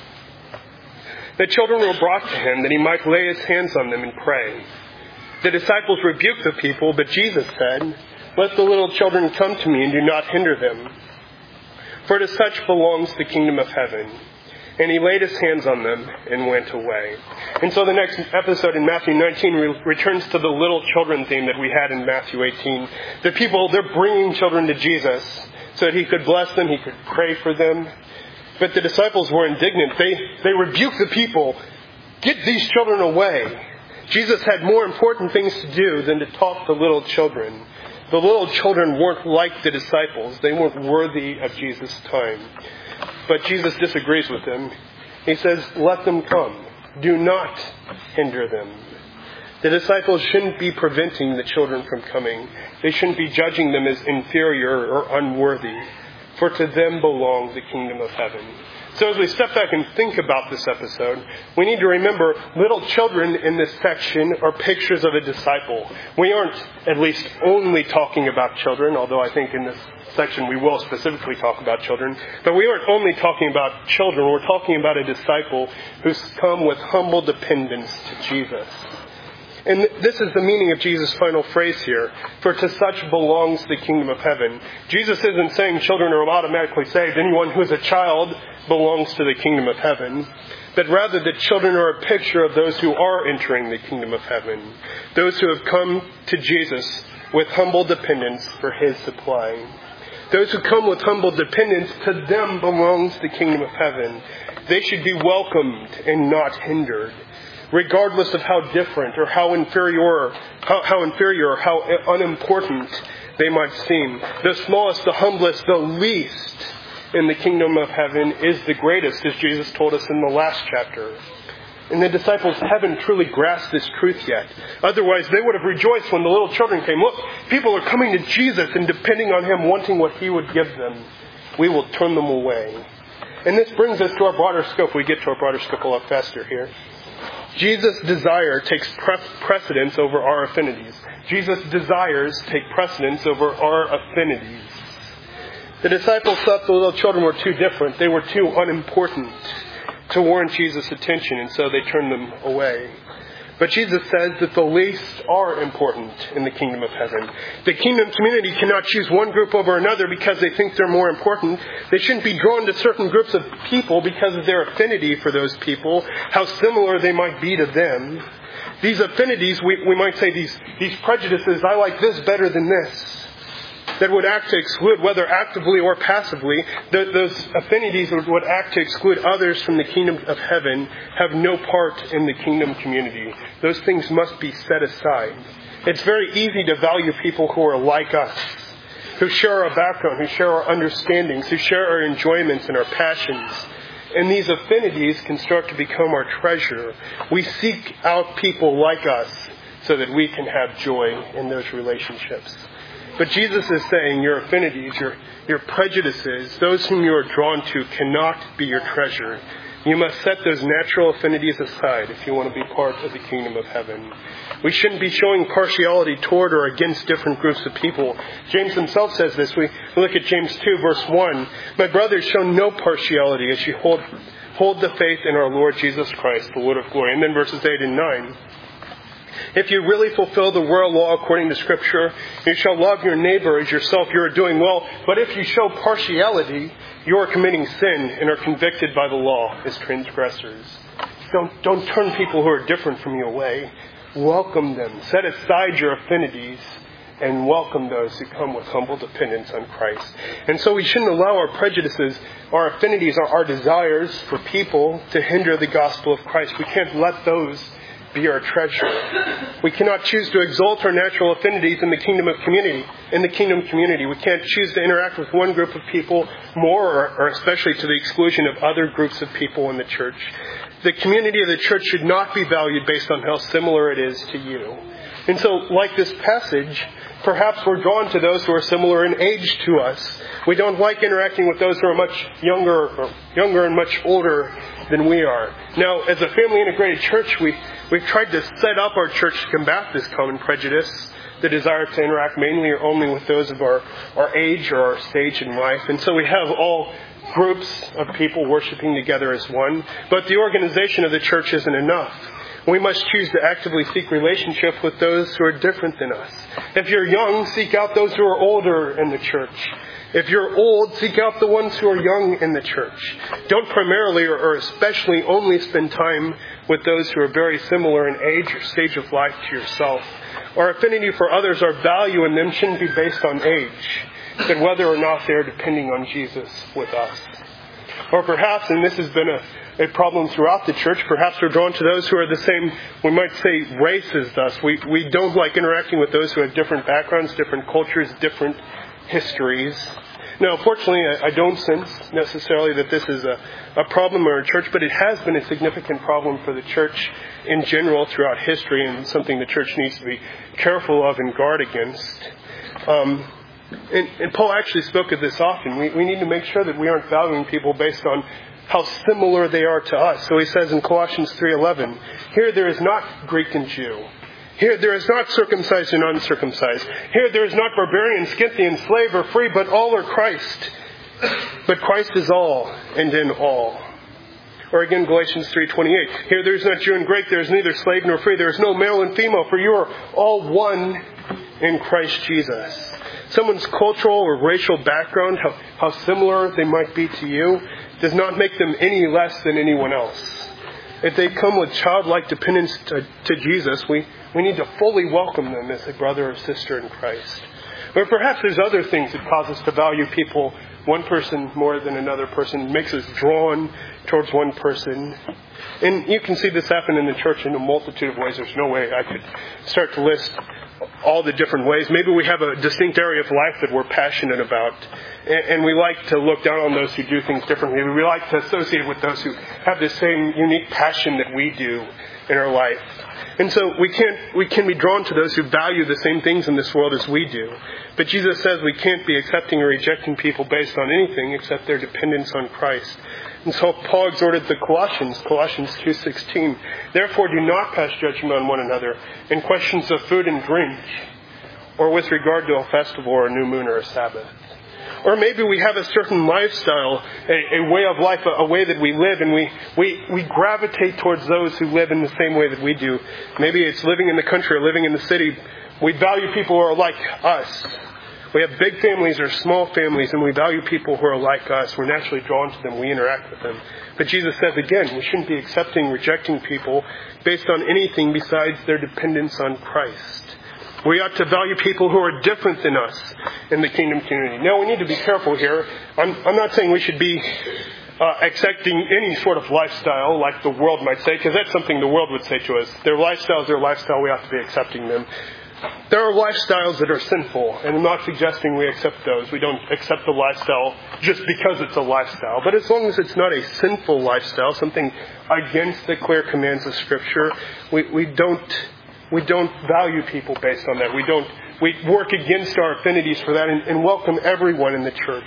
The children were brought to him that he might lay his hands on them and pray. The disciples rebuked the people, but Jesus said, let the little children come to me and do not hinder them, for to such belongs the kingdom of heaven. And he laid his hands on them and went away. And so the next episode in Matthew 19 returns to the little children theme that we had in Matthew 18. The people, they're bringing children to Jesus so that he could bless them, he could pray for them. But the disciples were indignant. They rebuked the people. Get these children away. Jesus had more important things to do than to talk to little children. The little children weren't like the disciples. They weren't worthy of Jesus' time. But Jesus disagrees with them. He says, let them come. Do not hinder them. The disciples shouldn't be preventing the children from coming. They shouldn't be judging them as inferior or unworthy. For to them belongs the kingdom of heaven. So as we step back and think about this episode, we need to remember little children in this section are pictures of a disciple. We aren't at least only talking about children, although I think in this section we will specifically talk about children. But we aren't only talking about children, we're talking about a disciple who's come with humble dependence to Jesus. And this is the meaning of Jesus' final phrase here. For to such belongs the kingdom of heaven. Jesus isn't saying children are automatically saved. Anyone who is a child belongs to the kingdom of heaven. But rather that children are a picture of those who are entering the kingdom of heaven. Those who have come to Jesus with humble dependence for His supply. Those who come with humble dependence, to them belongs the kingdom of heaven. They should be welcomed and not hindered, regardless of how different or how inferior or how unimportant they might seem. The smallest, the humblest, the least in the kingdom of heaven is the greatest, as Jesus told us in the last chapter. And the disciples haven't truly grasped this truth yet. Otherwise, they would have rejoiced when the little children came. Look, people are coming to Jesus and depending on Him, wanting what He would give them. We will turn them away. And this brings us to our broader scope. We get to our broader scope a lot faster here. Jesus' desire takes precedence over our affinities. Jesus' desires take precedence over our affinities. The disciples thought the little children were too different. They were too unimportant to warrant Jesus' attention, and so they turned them away. But Jesus says that the least are important in the kingdom of heaven. The kingdom community cannot choose one group over another because they think they're more important. They shouldn't be drawn to certain groups of people because of their affinity for those people, how similar they might be to them. These affinities, we might say these prejudices, I like this better than this, that would act to exclude, whether actively or passively, those affinities that would act to exclude others from the kingdom of heaven have no part in the kingdom community. Those things must be set aside. It's very easy to value people who are like us, who share our background, who share our understandings, who share our enjoyments and our passions. And these affinities can start to become our treasure. We seek out people like us so that we can have joy in those relationships. But Jesus is saying your affinities, your prejudices, those whom you are drawn to cannot be your treasure. You must set those natural affinities aside if you want to be part of the kingdom of heaven. We shouldn't be showing partiality toward or against different groups of people. James himself says this. We look at James 2, verse 1. My brothers, show no partiality as you hold the faith in our Lord Jesus Christ, the Lord of glory. And then verses 8 and 9. If you really fulfill the royal law according to Scripture, you shall love your neighbor as yourself, you are doing well. But if you show partiality, you are committing sin and are convicted by the law as transgressors. Don't turn people who are different from you away. Welcome them. Set aside your affinities and welcome those who come with humble dependence on Christ. And so we shouldn't allow our prejudices, our affinities, our desires for people to hinder the gospel of Christ. We can't let those be our treasure. We cannot choose to exalt our natural affinities in the kingdom community. We can't choose to interact with one group of people more or especially to the exclusion of other groups of people in the church. The community of the church should not be valued based on how similar it is to you. And so, like this passage, perhaps we're drawn to those who are similar in age to us. We don't like interacting with those who are much younger and much older than we are. Now, as a family integrated church, we've tried to set up our church to combat this common prejudice, the desire to interact mainly or only with those of our age or our stage in life. And so we have all groups of people worshiping together as one. But the organization of the church isn't enough. We must choose to actively seek relationship with those who are different than us. If you're young, seek out those who are older in the church. If you're old, seek out the ones who are young in the church. Don't primarily or especially only spend time with those who are very similar in age or stage of life to yourself. Our affinity for others, our value in them shouldn't be based on age, but whether or not they're depending on Jesus with us. Or perhaps, and this has been a problem throughout the church, perhaps we're drawn to those who are the same, we might say, race as us. We don't like interacting with those who have different backgrounds, different cultures, different histories. Now, fortunately, I don't sense necessarily that this is a problem in our church, but it has been a significant problem for the church in general throughout history and something the church needs to be careful of and guard against. And Paul actually spoke of this often. We need to make sure that we aren't valuing people based on how similar they are to us. So he says in Colossians 3:11, here there is not Greek and Jew. Here there is not circumcised and uncircumcised. Here there is not barbarian, Scythian, slave or free, but all are Christ. But Christ is all and in all. Or again, Galatians 3:28. Here there is not Jew and Greek, there is neither slave nor free, there is no male and female, for you are all one in Christ Jesus. Someone's cultural or racial background, how similar they might be to you, does not make them any less than anyone else. If they come with childlike dependence to Jesus, we need to fully welcome them as a brother or sister in Christ. Or perhaps there's other things that cause us to value people, one person more than another person, makes us drawn towards one person. And you can see this happen in the church in a multitude of ways. There's no way I could start to list all the different ways. Maybe we have a distinct area of life that we're passionate about, and we like to look down on those who do things differently. We like to associate with those who have the same unique passion that we do in our life. And so we can be drawn to those who value the same things in this world as we do. But Jesus says we can't be accepting or rejecting people based on anything except their dependence on Christ. And so Paul exhorted the Colossians 2:16, therefore do not pass judgment on one another in questions of food and drink, or with regard to a festival or a new moon or a Sabbath. Or maybe we have a certain lifestyle, a way of life, a way that we live, and we gravitate towards those who live in the same way that we do. Maybe it's living in the country or living in the city. We value people who are like us. We have big families or small families, and we value people who are like us. We're naturally drawn to them. We interact with them. But Jesus says, again, we shouldn't be accepting, rejecting people based on anything besides their dependence on Christ. We ought to value people who are different than us in the kingdom community. Now, we need to be careful here. I'm not saying we should be accepting any sort of lifestyle like the world might say, because that's something the world would say to us. Their lifestyle is their lifestyle. We ought to be accepting them. There are lifestyles that are sinful, and I'm not suggesting we accept those. We don't accept the lifestyle just because it's a lifestyle. But as long as it's not a sinful lifestyle, something against the clear commands of Scripture, we don't value people based on that. We work against our affinities for that and welcome everyone in the church.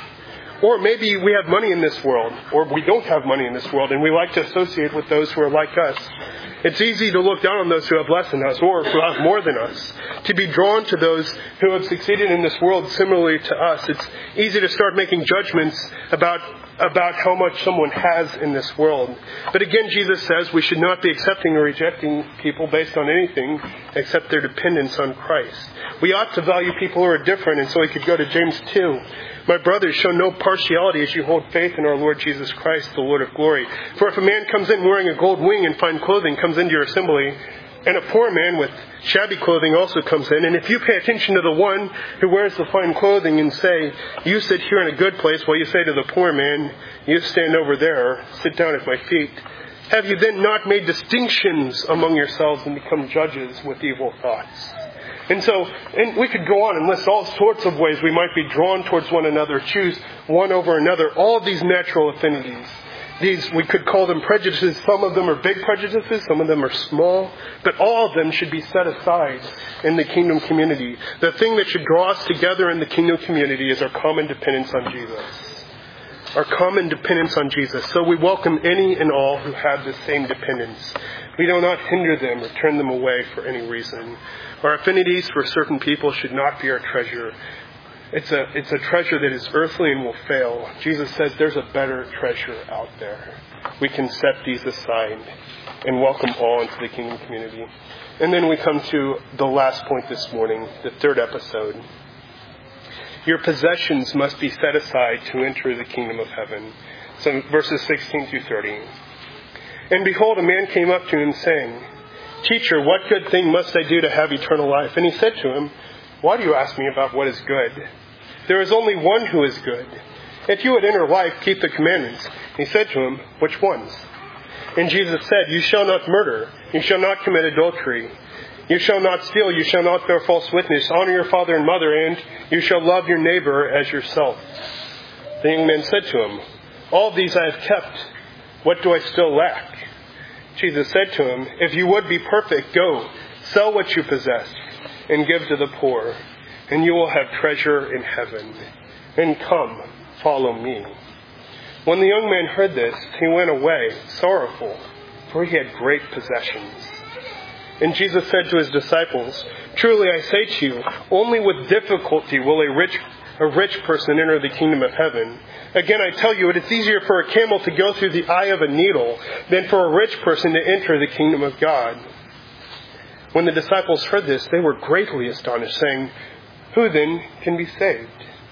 Or maybe we have money in this world, or we don't have money in this world, and we like to associate with those who are like us. It's easy to look down on those who have less than us or who have more than us. To be drawn to those who have succeeded in this world similarly to us. It's easy to start making judgments about how much someone has in this world. But again, Jesus says we should not be accepting or rejecting people based on anything except their dependence on Christ. We ought to value people who are different, and so we could go to James 2. My brothers, show no partiality as you hold faith in our Lord Jesus Christ, the Lord of glory. For if a man comes in wearing a gold ring and fine clothing comes into your assembly, and a poor man with shabby clothing also comes in, and if you pay attention to the one who wears the fine clothing and say, you sit here in a good place, while you say to the poor man, you stand over there, sit down at my feet, have you then not made distinctions among yourselves and become judges with evil thoughts? And we could go on and list all sorts of ways we might be drawn towards one another, choose one over another, all of these natural affinities. These, we could call them prejudices. Some of them are big prejudices, some of them are small, but all of them should be set aside in the kingdom community. The thing that should draw us together in the kingdom community is our common dependence on Jesus. Our common dependence on Jesus. So we welcome any and all who have the same dependence. We do not hinder them or turn them away for any reason. Our affinities for certain people should not be our treasure. It's a treasure that is earthly and will fail. Jesus says there's a better treasure out there. We can set these aside and welcome all into the kingdom community. And then we come to the last point this morning, the third episode. Your possessions must be set aside to enter the kingdom of heaven. So verses 16 through 30. And behold, a man came up to him saying, Teacher, what good thing must I do to have eternal life? And he said to him, Why do you ask me about what is good? There is only one who is good. If you would enter life, keep the commandments. He said to him, Which ones? And Jesus said, You shall not murder. You shall not commit adultery. You shall not steal. You shall not bear false witness. Honor your father and mother, and you shall love your neighbor as yourself. The young man said to him, All these I have kept. What do I still lack? Jesus said to him, If you would be perfect, go, sell what you possess, and give to the poor, and you will have treasure in heaven. And come, follow me. When the young man heard this, he went away sorrowful, for he had great possessions. And Jesus said to his disciples, "Truly I say to you, only with difficulty will a rich person enter the kingdom of heaven. Again, I tell you, it is easier for a camel to go through the eye of a needle than for a rich person to enter the kingdom of God." When the disciples heard this, they were greatly astonished, saying, "Who then can be saved?"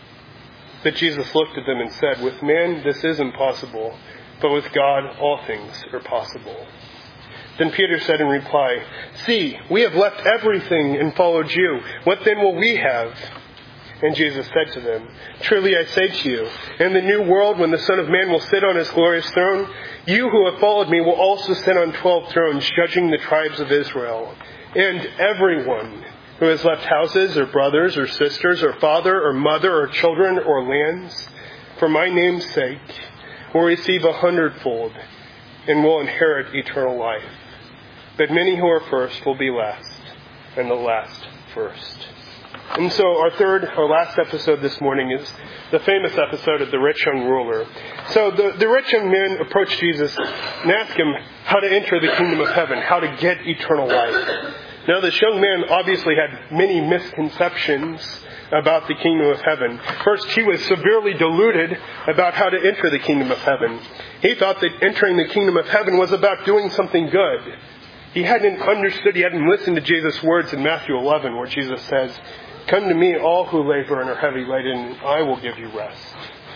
But Jesus looked at them and said, "With man this is impossible, but with God all things are possible." Then Peter said in reply, "See, we have left everything and followed you. What then will we have?" And Jesus said to them, "Truly I say to you, in the new world when the Son of Man will sit on his glorious throne, you who have followed me will also sit on 12 thrones, judging the tribes of Israel. And everyone who has left houses or brothers or sisters or father or mother or children or lands, for my name's sake, will receive 100-fold and will inherit eternal life. But many who are first will be last, and the last first." And so our last episode this morning is the famous episode of the rich young ruler. So the rich young man approached Jesus and asked him how to enter the kingdom of heaven, how to get eternal life. Now this young man obviously had many misconceptions about the kingdom of heaven. First, he was severely deluded about how to enter the kingdom of heaven. He thought that entering the kingdom of heaven was about doing something good. He hadn't listened to Jesus' words in Matthew 11 where Jesus says, "Come to me, all who labor and are heavy laden, and I will give you rest."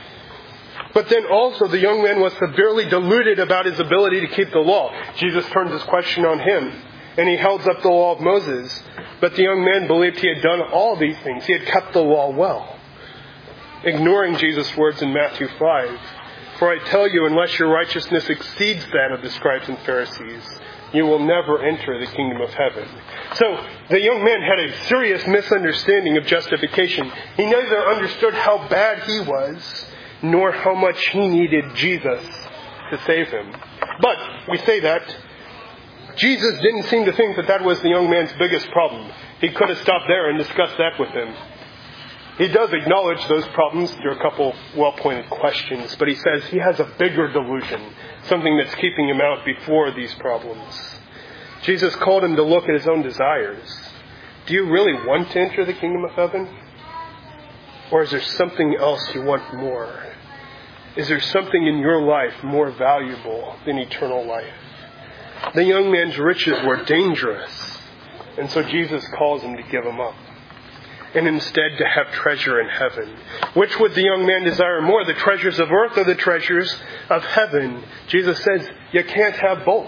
But then also the young man was severely deluded about his ability to keep the law. Jesus turns his question on him, and he holds up the law of Moses. But the young man believed he had done all these things. He had kept the law well, ignoring Jesus' words in Matthew 5. "For I tell you, unless your righteousness exceeds that of the scribes and Pharisees, you will never enter the kingdom of heaven." So the young man had a serious misunderstanding of justification. He neither understood how bad he was, nor how much he needed Jesus to save him. But we say that Jesus didn't seem to think that was the young man's biggest problem. He could have stopped there and discussed that with him. He does acknowledge those problems through a couple well-pointed questions, but he says he has a bigger delusion, something that's keeping him out before these problems. Jesus called him to look at his own desires. Do you really want to enter the kingdom of heaven? Or is there something else you want more? Is there something in your life more valuable than eternal life? The young man's riches were dangerous, and so Jesus calls him to give them up, and instead to have treasure in heaven. Which would the young man desire more, the treasures of earth or the treasures of heaven? Jesus says, you can't have both.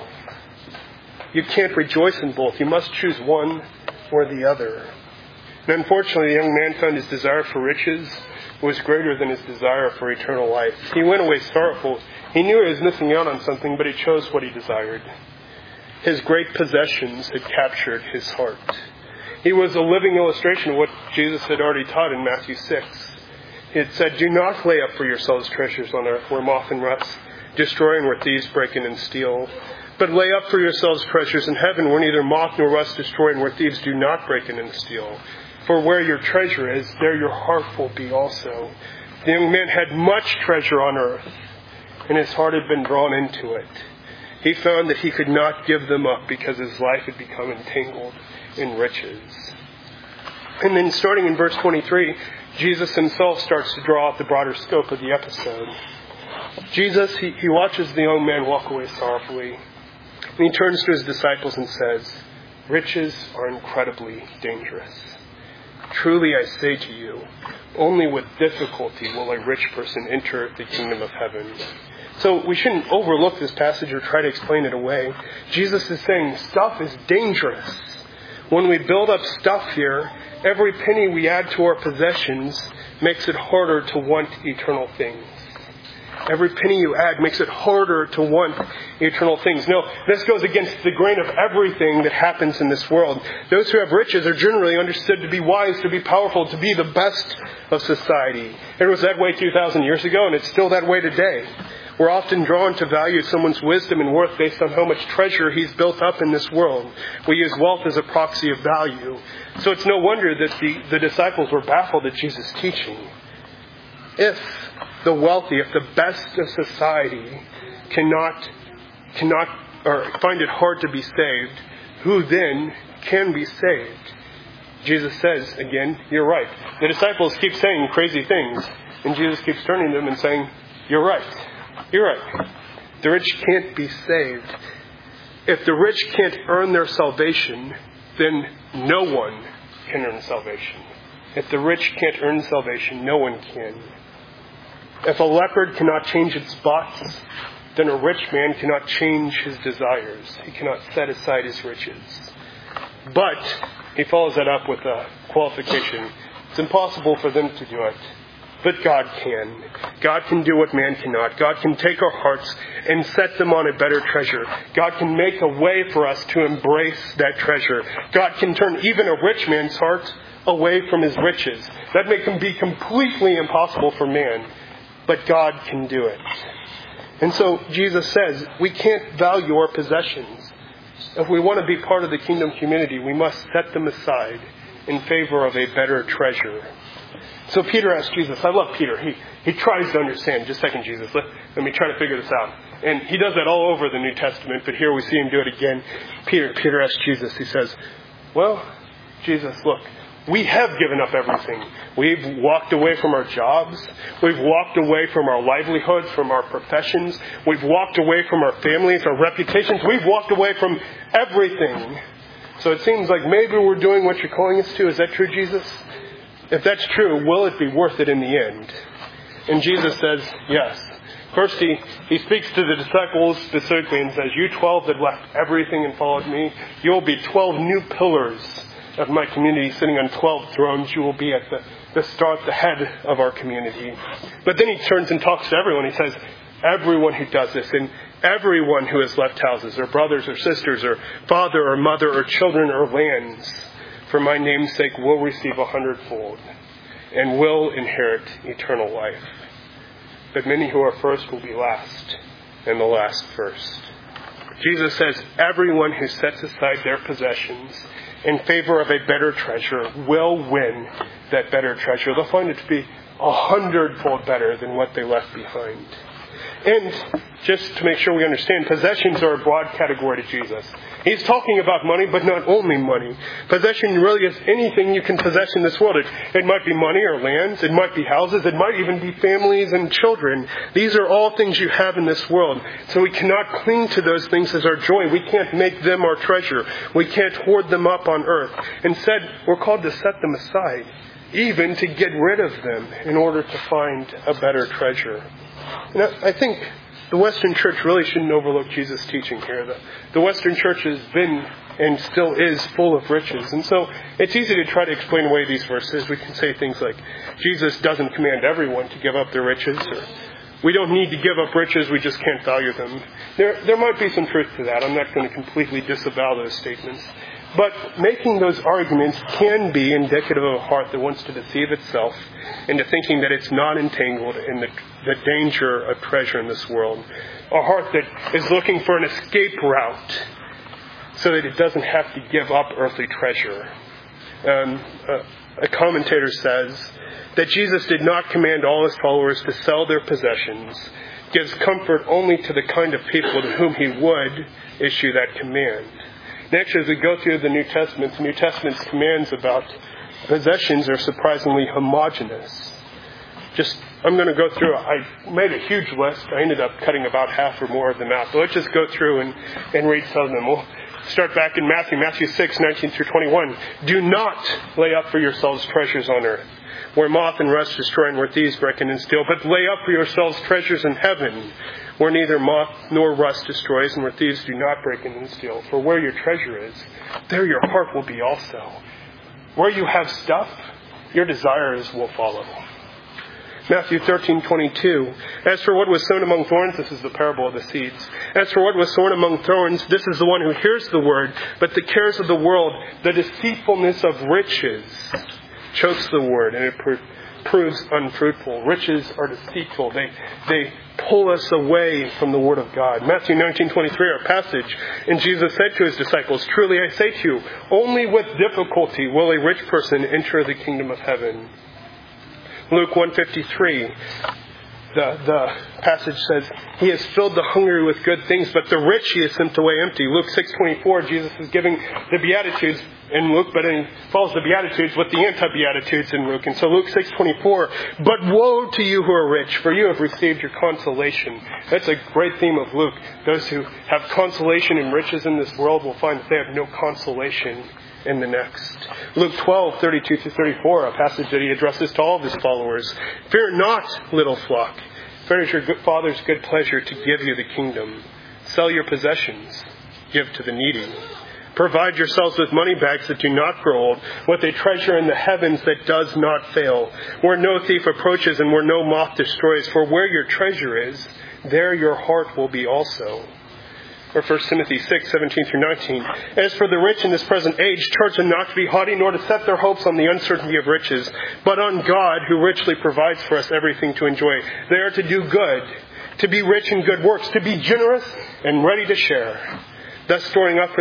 You can't rejoice in both. You must choose one or the other. And unfortunately, the young man found his desire for riches was greater than his desire for eternal life. He went away sorrowful. He knew he was missing out on something, but he chose what he desired. His great possessions had captured his heart. He was a living illustration of what Jesus had already taught in Matthew 6. He had said, "Do not lay up for yourselves treasures on earth where moth and rust destroy and where thieves break in and steal. But lay up for yourselves treasures in heaven where neither moth nor rust destroy and where thieves do not break in and steal. For where your treasure is, there your heart will be also." The young man had much treasure on earth, and his heart had been drawn into it. He found that he could not give them up because his life had become entangled in riches. And then starting in verse 23, Jesus himself starts to draw out the broader scope of the episode. Jesus, he watches the young man walk away sorrowfully, and he turns to his disciples and says, "Riches are incredibly dangerous. Truly I say to you, only with difficulty will a rich person enter the kingdom of heaven." So we shouldn't overlook this passage or try to explain it away. Jesus is saying stuff is dangerous. When we build up stuff here, every penny we add to our possessions makes it harder to want eternal things. Every penny you add makes it harder to want eternal things. No, this goes against the grain of everything that happens in this world. Those who have riches are generally understood to be wise, to be powerful, to be the best of society. It was that way 2,000 years ago, and it's still that way today. We're often drawn to value someone's wisdom and worth based on how much treasure he's built up in this world. We use wealth as a proxy of value. So it's no wonder that the disciples were baffled at Jesus' teaching. If the wealthy, if the best of society cannot or find it hard to be saved, who then can be saved? Jesus says, again, you're right. The disciples keep saying crazy things, and Jesus keeps turning to them and saying, you're right. You're right. The rich can't be saved. If the rich can't earn their salvation, then no one can earn salvation. If the rich can't earn salvation, no one can. If a leopard cannot change its spots, then a rich man cannot change his desires. He cannot set aside his riches. But he follows that up with a qualification. It's impossible for them to do it, but God can. God can do what man cannot. God can take our hearts and set them on a better treasure. God can make a way for us to embrace that treasure. God can turn even a rich man's heart away from his riches. That may be completely impossible for man, but God can do it. And so Jesus says we can't value our possessions. If we want to be part of the kingdom community, we must set them aside in favor of a better treasure. So Peter asked Jesus, I love Peter. He tries to understand. Just a second, Jesus. Let me try to figure this out. And he does that all over the New Testament, but here we see him do it again. Peter asked Jesus, he says, well, Jesus, look, we have given up everything. We've walked away from our jobs. We've walked away from our livelihoods, from our professions. We've walked away from our families, our reputations. We've walked away from everything. So it seems like maybe we're doing what you're calling us to. Is that true, Jesus? If that's true, will it be worth it in the end? And Jesus says, yes. First, he speaks to the disciples specifically and says, you 12 that left everything and followed me, you will be 12 new pillars of my community sitting on 12 thrones. You will be at the head of our community. But then he turns and talks to everyone. He says, everyone who does this, and everyone who has left houses or brothers or sisters or father or mother or children or lands, for my name's sake, will receive 100-fold and will inherit eternal life. But many who are first will be last, and the last first. Jesus says everyone who sets aside their possessions in favor of a better treasure will win that better treasure. They'll find it to be 100-fold better than what they left behind. And just to make sure we understand, possessions are a broad category to Jesus. He's talking about money, but not only money. Possession really is anything you can possess in this world. It might be money or lands. It might be houses. It might even be families and children. These are all things you have in this world. So we cannot cling to those things as our joy. We can't make them our treasure. We can't hoard them up on earth. Instead, we're called to set them aside, even to get rid of them in order to find a better treasure. And I think the Western Church really shouldn't overlook Jesus' teaching here. The Western Church has been and still is full of riches. And so it's easy to try to explain away these verses. We can say things like, Jesus doesn't command everyone to give up their riches, or we don't need to give up riches, we just can't value them. There might be some truth to that. I'm not going to completely disavow those statements. But making those arguments can be indicative of a heart that wants to deceive itself into thinking that it's not entangled in the danger of treasure in this world. A heart that is looking for an escape route so that it doesn't have to give up earthly treasure. A commentator says that Jesus did not command all his followers to sell their possessions, gives comfort only to the kind of people to whom he would issue that command. Next, as we go through the New Testament's commands about possessions are surprisingly homogeneous. I'm going to go through, I made a huge list. I ended up cutting about half or more of them out. So let's just go through and read some of them. We'll start back in Matthew 6, 19 through 21. Do not lay up for yourselves treasures on earth, where moth and rust destroy and where thieves break in and steal, but lay up for yourselves treasures in heaven, where neither moth nor rust destroys, and where thieves do not break in and steal. For where your treasure is, there your heart will be also. Where you have stuff, your desires will follow. Matthew 13:22. As for what was sown among thorns, this is the parable of the seeds. As for what was sown among thorns, this is the one who hears the word, but the cares of the world, the deceitfulness of riches, chokes the word, and it proves unfruitful. Riches are deceitful. They pull us away from the Word of God. Matthew 19:23, our passage, and Jesus said to his disciples, truly I say to you, only with difficulty will a rich person enter the kingdom of heaven. Luke 1:53, the passage says, He has filled the hungry with good things, but the rich He has sent away empty. Luke 6:24, Jesus is giving the Beatitudes in Luke, but He follows the Beatitudes with the anti-Beatitudes in Luke. And so Luke 6:24, but woe to you who are rich, for you have received your consolation. That's a great theme of Luke. Those who have consolation and riches in this world will find that they have no consolation in the next. Luke 12:32-34, a passage that He addresses to all of His followers. Fear not, little flock, for it is your Father's good pleasure to give you the kingdom. Sell your possessions, give to the needy. Provide yourselves with money bags that do not grow old, with a treasure in the heavens that does not fail, where no thief approaches and where no moth destroys. For where your treasure is, there your heart will be also. Or 1 Timothy 6:17-19. As for the rich in this present age, charge them not to be haughty, nor to set their hopes on the uncertainty of riches, but on God, who richly provides for us everything to enjoy. They are to do good, to be rich in good works, to be generous and ready to share, thus storing up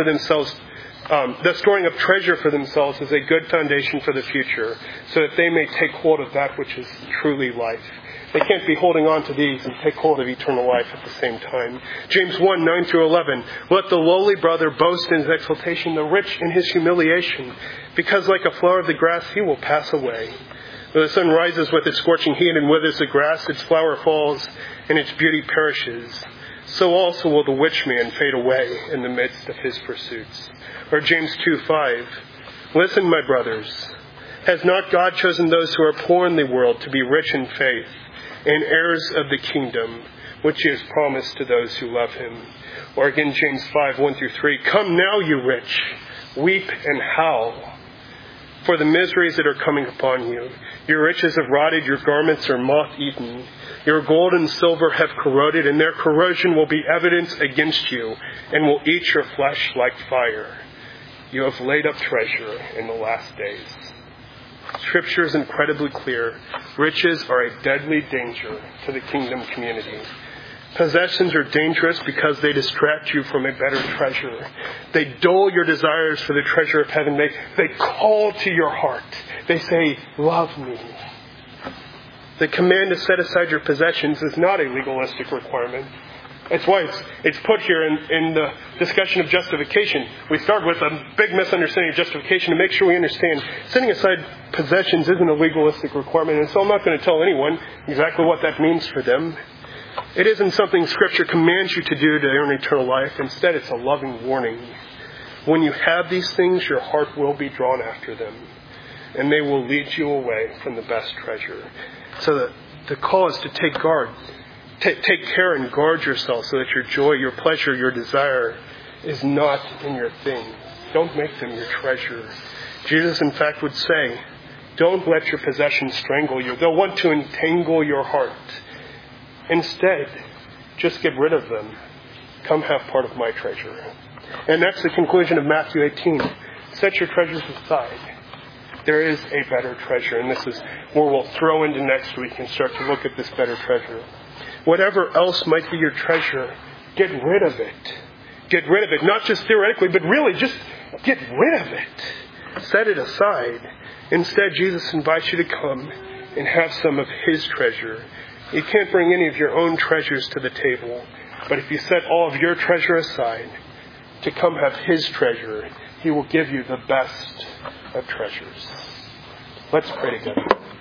treasure for themselves as a good foundation for the future, so that they may take hold of that which is truly life. They can't be holding on to these and take hold of eternal life at the same time. James 1:9-11. Let the lowly brother boast in his exaltation, the rich in his humiliation, because like a flower of the grass he will pass away. When the sun rises with its scorching heat and withers the grass, its flower falls, and its beauty perishes. So also will the rich man fade away in the midst of his pursuits. Or James 2:5. Listen, my brothers, has not God chosen those who are poor in the world to be rich in faith and heirs of the kingdom, which He has promised to those who love Him? Or again, James 5:1-3. Come now, you rich, weep and howl for the miseries that are coming upon you. Your riches have rotted, your garments are moth-eaten. Your gold and silver have corroded, and their corrosion will be evidence against you, and will eat your flesh like fire. You have laid up treasure in the last days. Scripture is incredibly clear. Riches are a deadly danger to the kingdom community. Possessions are dangerous because they distract you from a better treasure. They dull your desires for the treasure of heaven. They call to your heart. They say, love me. The command to set aside your possessions is not a legalistic requirement. That's why it's put here in the discussion of justification. We start with a big misunderstanding of justification to make sure we understand setting aside possessions isn't a legalistic requirement. And so I'm not going to tell anyone exactly what that means for them. It isn't something Scripture commands you to do to earn eternal life. Instead, it's a loving warning. When you have these things, your heart will be drawn after them, and they will lead you away from the best treasure. So the call is to take care and guard yourself so that your joy, your pleasure, your desire is not in your things. Don't make them your treasure. Jesus, in fact, would say, don't let your possessions strangle you. They'll want to entangle your heart. Instead, just get rid of them. Come have part of my treasure. And that's the conclusion of Matthew 18. Set your treasures aside. There is a better treasure, and this is where we'll throw into next week and start to look at this better treasure. Whatever else might be your treasure, get rid of it. Get rid of it. Not just theoretically, but really just get rid of it. Set it aside. Instead, Jesus invites you to come and have some of His treasure. You can't bring any of your own treasures to the table, but if you set all of your treasure aside to come have His treasure, He will give you the best of treasures. Let's pray together.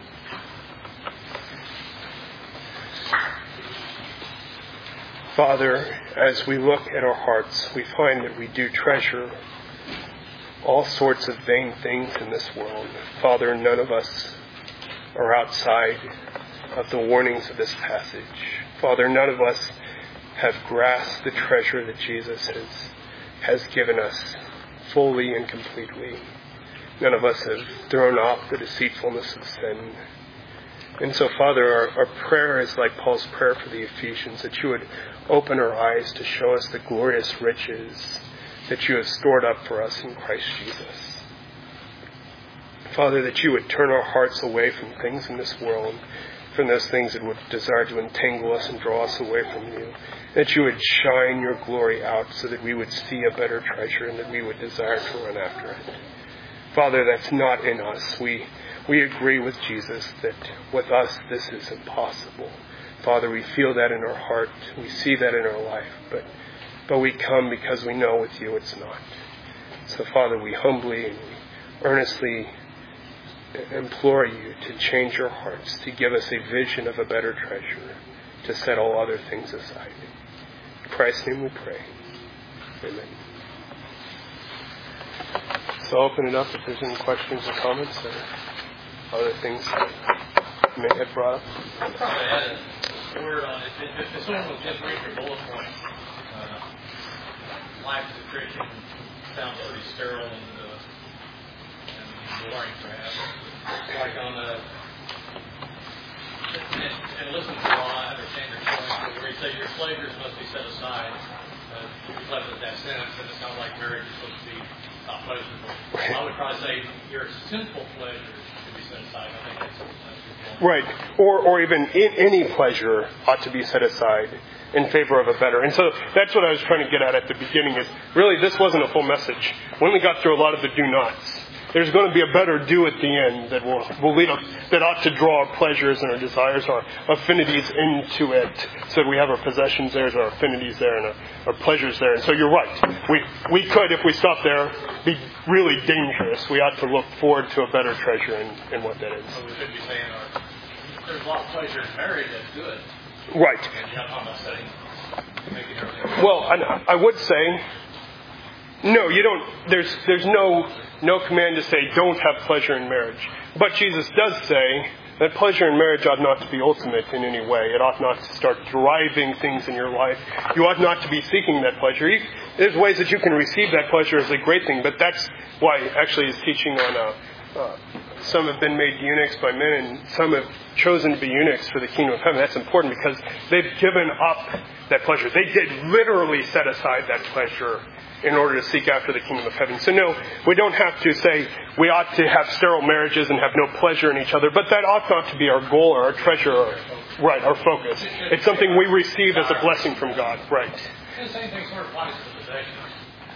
Father, as we look at our hearts, we find that we do treasure all sorts of vain things in this world. Father, none of us are outside of the warnings of this passage. Father, none of us have grasped the treasure that Jesus has given us fully and completely. None of us have thrown off the deceitfulness of sin. And so, Father, our prayer is like Paul's prayer for the Ephesians, that you would open our eyes to show us the glorious riches that you have stored up for us in Christ Jesus. Father, that you would turn our hearts away from things in this world, from those things that would desire to entangle us and draw us away from you. That you would shine your glory out so that we would see a better treasure and that we would desire to run after it. Father, that's not in us. We agree with Jesus that with us this is impossible. Father, we feel that in our heart. We see that in our life. But we come because we know with you it's not. So, Father, we humbly and we earnestly implore you to change our hearts, to give us a vision of a better treasure, to set all other things aside. In Christ's name we pray. Amen. So I'll open it up if there's any questions or comments or other things that you may have brought up. I probably had a word on it. If someone would just read your bullet point, life as a Christian sounds pretty sterile and boring, perhaps. Like on and listen to all, I understand your point, where you say your pleasures must be set aside. You left it that sentence, and it sounds like marriage is supposed to be not pleasurable. I would probably say your sinful pleasures should be set aside. I think that's right. Or even any pleasure ought to be set aside in favor of a better. And so that's what I was trying to get at the beginning is really this wasn't a full message. We only got through a lot of the do nots. There's going to be a better do at the end that will lead us, that ought to draw our pleasures and our desires, our affinities into it, so that we have our possessions there, our affinities there, and our pleasures there. And so you're right. We could, if we stop there, be really dangerous. We ought to look forward to a better treasure in what that is. So we should be saying there's a lot of pleasure in marriage that's good. Right. And I'm not saying making everything. Well, I would say, no, you don't. There's no command to say don't have pleasure in marriage. But Jesus does say that pleasure in marriage ought not to be ultimate in any way. It ought not to start driving things in your life. You ought not to be seeking that pleasure. There's ways that you can receive that pleasure as a great thing, but that's why actually his teaching on some have been made eunuchs by men and some have chosen to be eunuchs for the kingdom of heaven. That's important because they've given up that pleasure. They did literally set aside that pleasure in order to seek after the kingdom of heaven. So no, we don't have to say we ought to have sterile marriages and have no pleasure in each other, but that ought not to be our goal or our treasure, right, our focus. It's something we receive as a blessing from God, right. And the same thing sort of applies to possessions.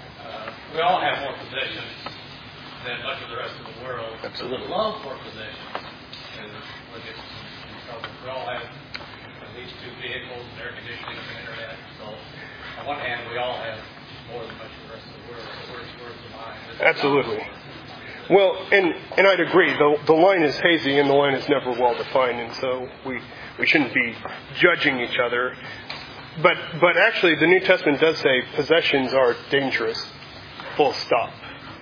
We all have more possessions than much of the rest of the world. Absolutely. The love for possessions is what gets in trouble. We all have at least 2 vehicles and air conditioning and internet. So on one hand, we all have more than much of the rest of the world. So where's the line? Absolutely. Well, and I'd agree. The line is hazy and the line is never well defined, and so we shouldn't be judging each other. But actually, the New Testament does say possessions are dangerous. Full stop.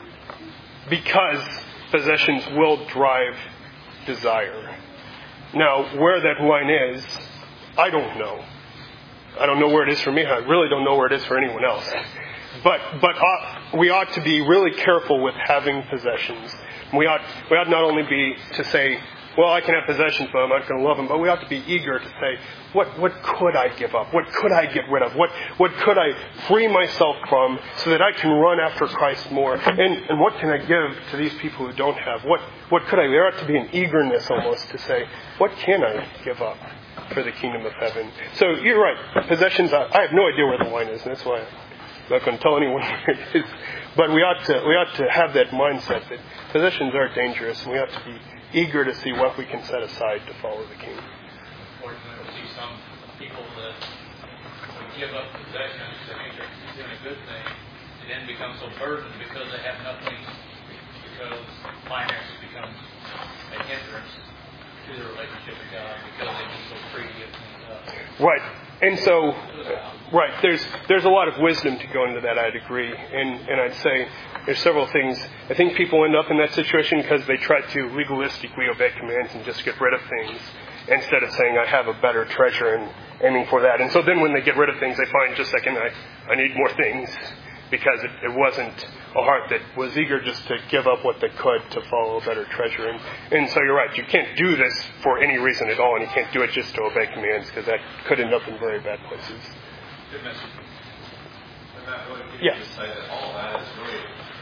Because possessions will drive desire. Now, where that line is, I don't know. I don't know where it is for me. I really don't know where it is for anyone else. But we ought to be really careful with having possessions. We ought not only be to say, well, I can have possessions, but I'm not going to love them. But we ought to be eager to say, what could I give up? What could I get rid of? What could I free myself from so that I can run after Christ more? And what can I give to these people who don't have? What could I? There ought to be an eagerness almost to say, what can I give up for the kingdom of heaven? So you're right. Possessions, I have no idea where the line is, and that's why I'm not going to tell anyone where it is. But we ought to have that mindset that possessions are dangerous, and we ought to be eager to see what we can set aside to follow the King. Unfortunately, we see some people that would give up possessions that think they're doing a good thing, and then become so burdened because they have nothing, because finances become a hindrance to their relationship with God because they've been so free to give things up. Right. And so, right, there's a lot of wisdom to go into that, I'd agree. And I'd say there's several things. I think people end up in that situation because they try to legalistically obey commands and just get rid of things instead of saying, I have a better treasure and aiming for that. And so then when they get rid of things, they find just like, I need more things because it wasn't a heart that was eager just to give up what they could to follow a better treasure. And so you're right, you can't do this for any reason at all, and you can't do it just to obey commands because that could end up in very bad places. Good message. And Matt, really, can you just say that all of that is really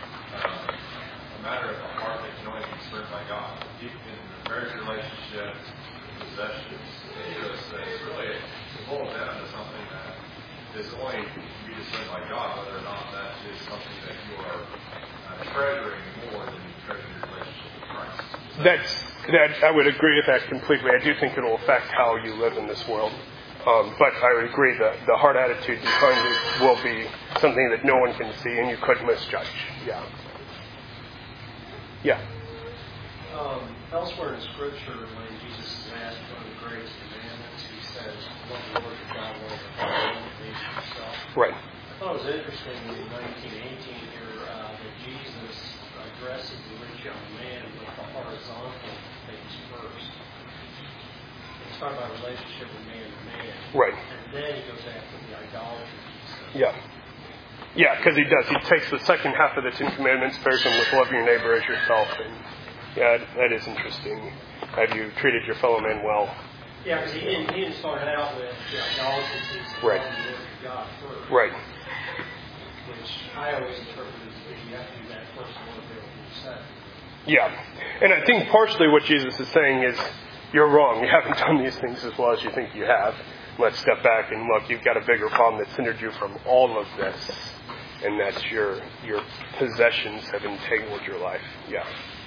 a matter of a heart that can only be served by God? In marriage relationships, possessions, it's really it boils down to something that is only to be discerned by God, whether or not that is something that you are treasuring more than you treasure your relationship with Christ. I would agree with that completely. I do think it will affect how you live in this world. But I would agree that the heart attitude behind it will be something that no one can see and you could misjudge. Yeah. Yeah. Elsewhere in Scripture, when Jesus is asked one of the greatest commandments, he says, love the Lord your God, love the Father, and the nation yourself. Right. I thought it was interesting in 1918 here that Jesus addresses the rich young man with the horizontal things first. He's talking about relationship with man to man. Right. And then he goes after the idolatry. Yeah. Yeah, because he does. He takes the second half of the Ten Commandments, pairs them with love your neighbor as yourself. And yeah, that is interesting. Have you treated your fellow man well? Yeah, because he didn't start out with the idolatry piece of right. loving the Lord your God first. Right. Which I always interpret as you have to do that first in order to be able to do second. Yeah. And I think partially what Jesus is saying is, you're wrong. You haven't done these things as well as you think you have. Let's step back and look, you've got a bigger problem that's hindered you from all of this. And that's your possessions have entangled your life. Yeah.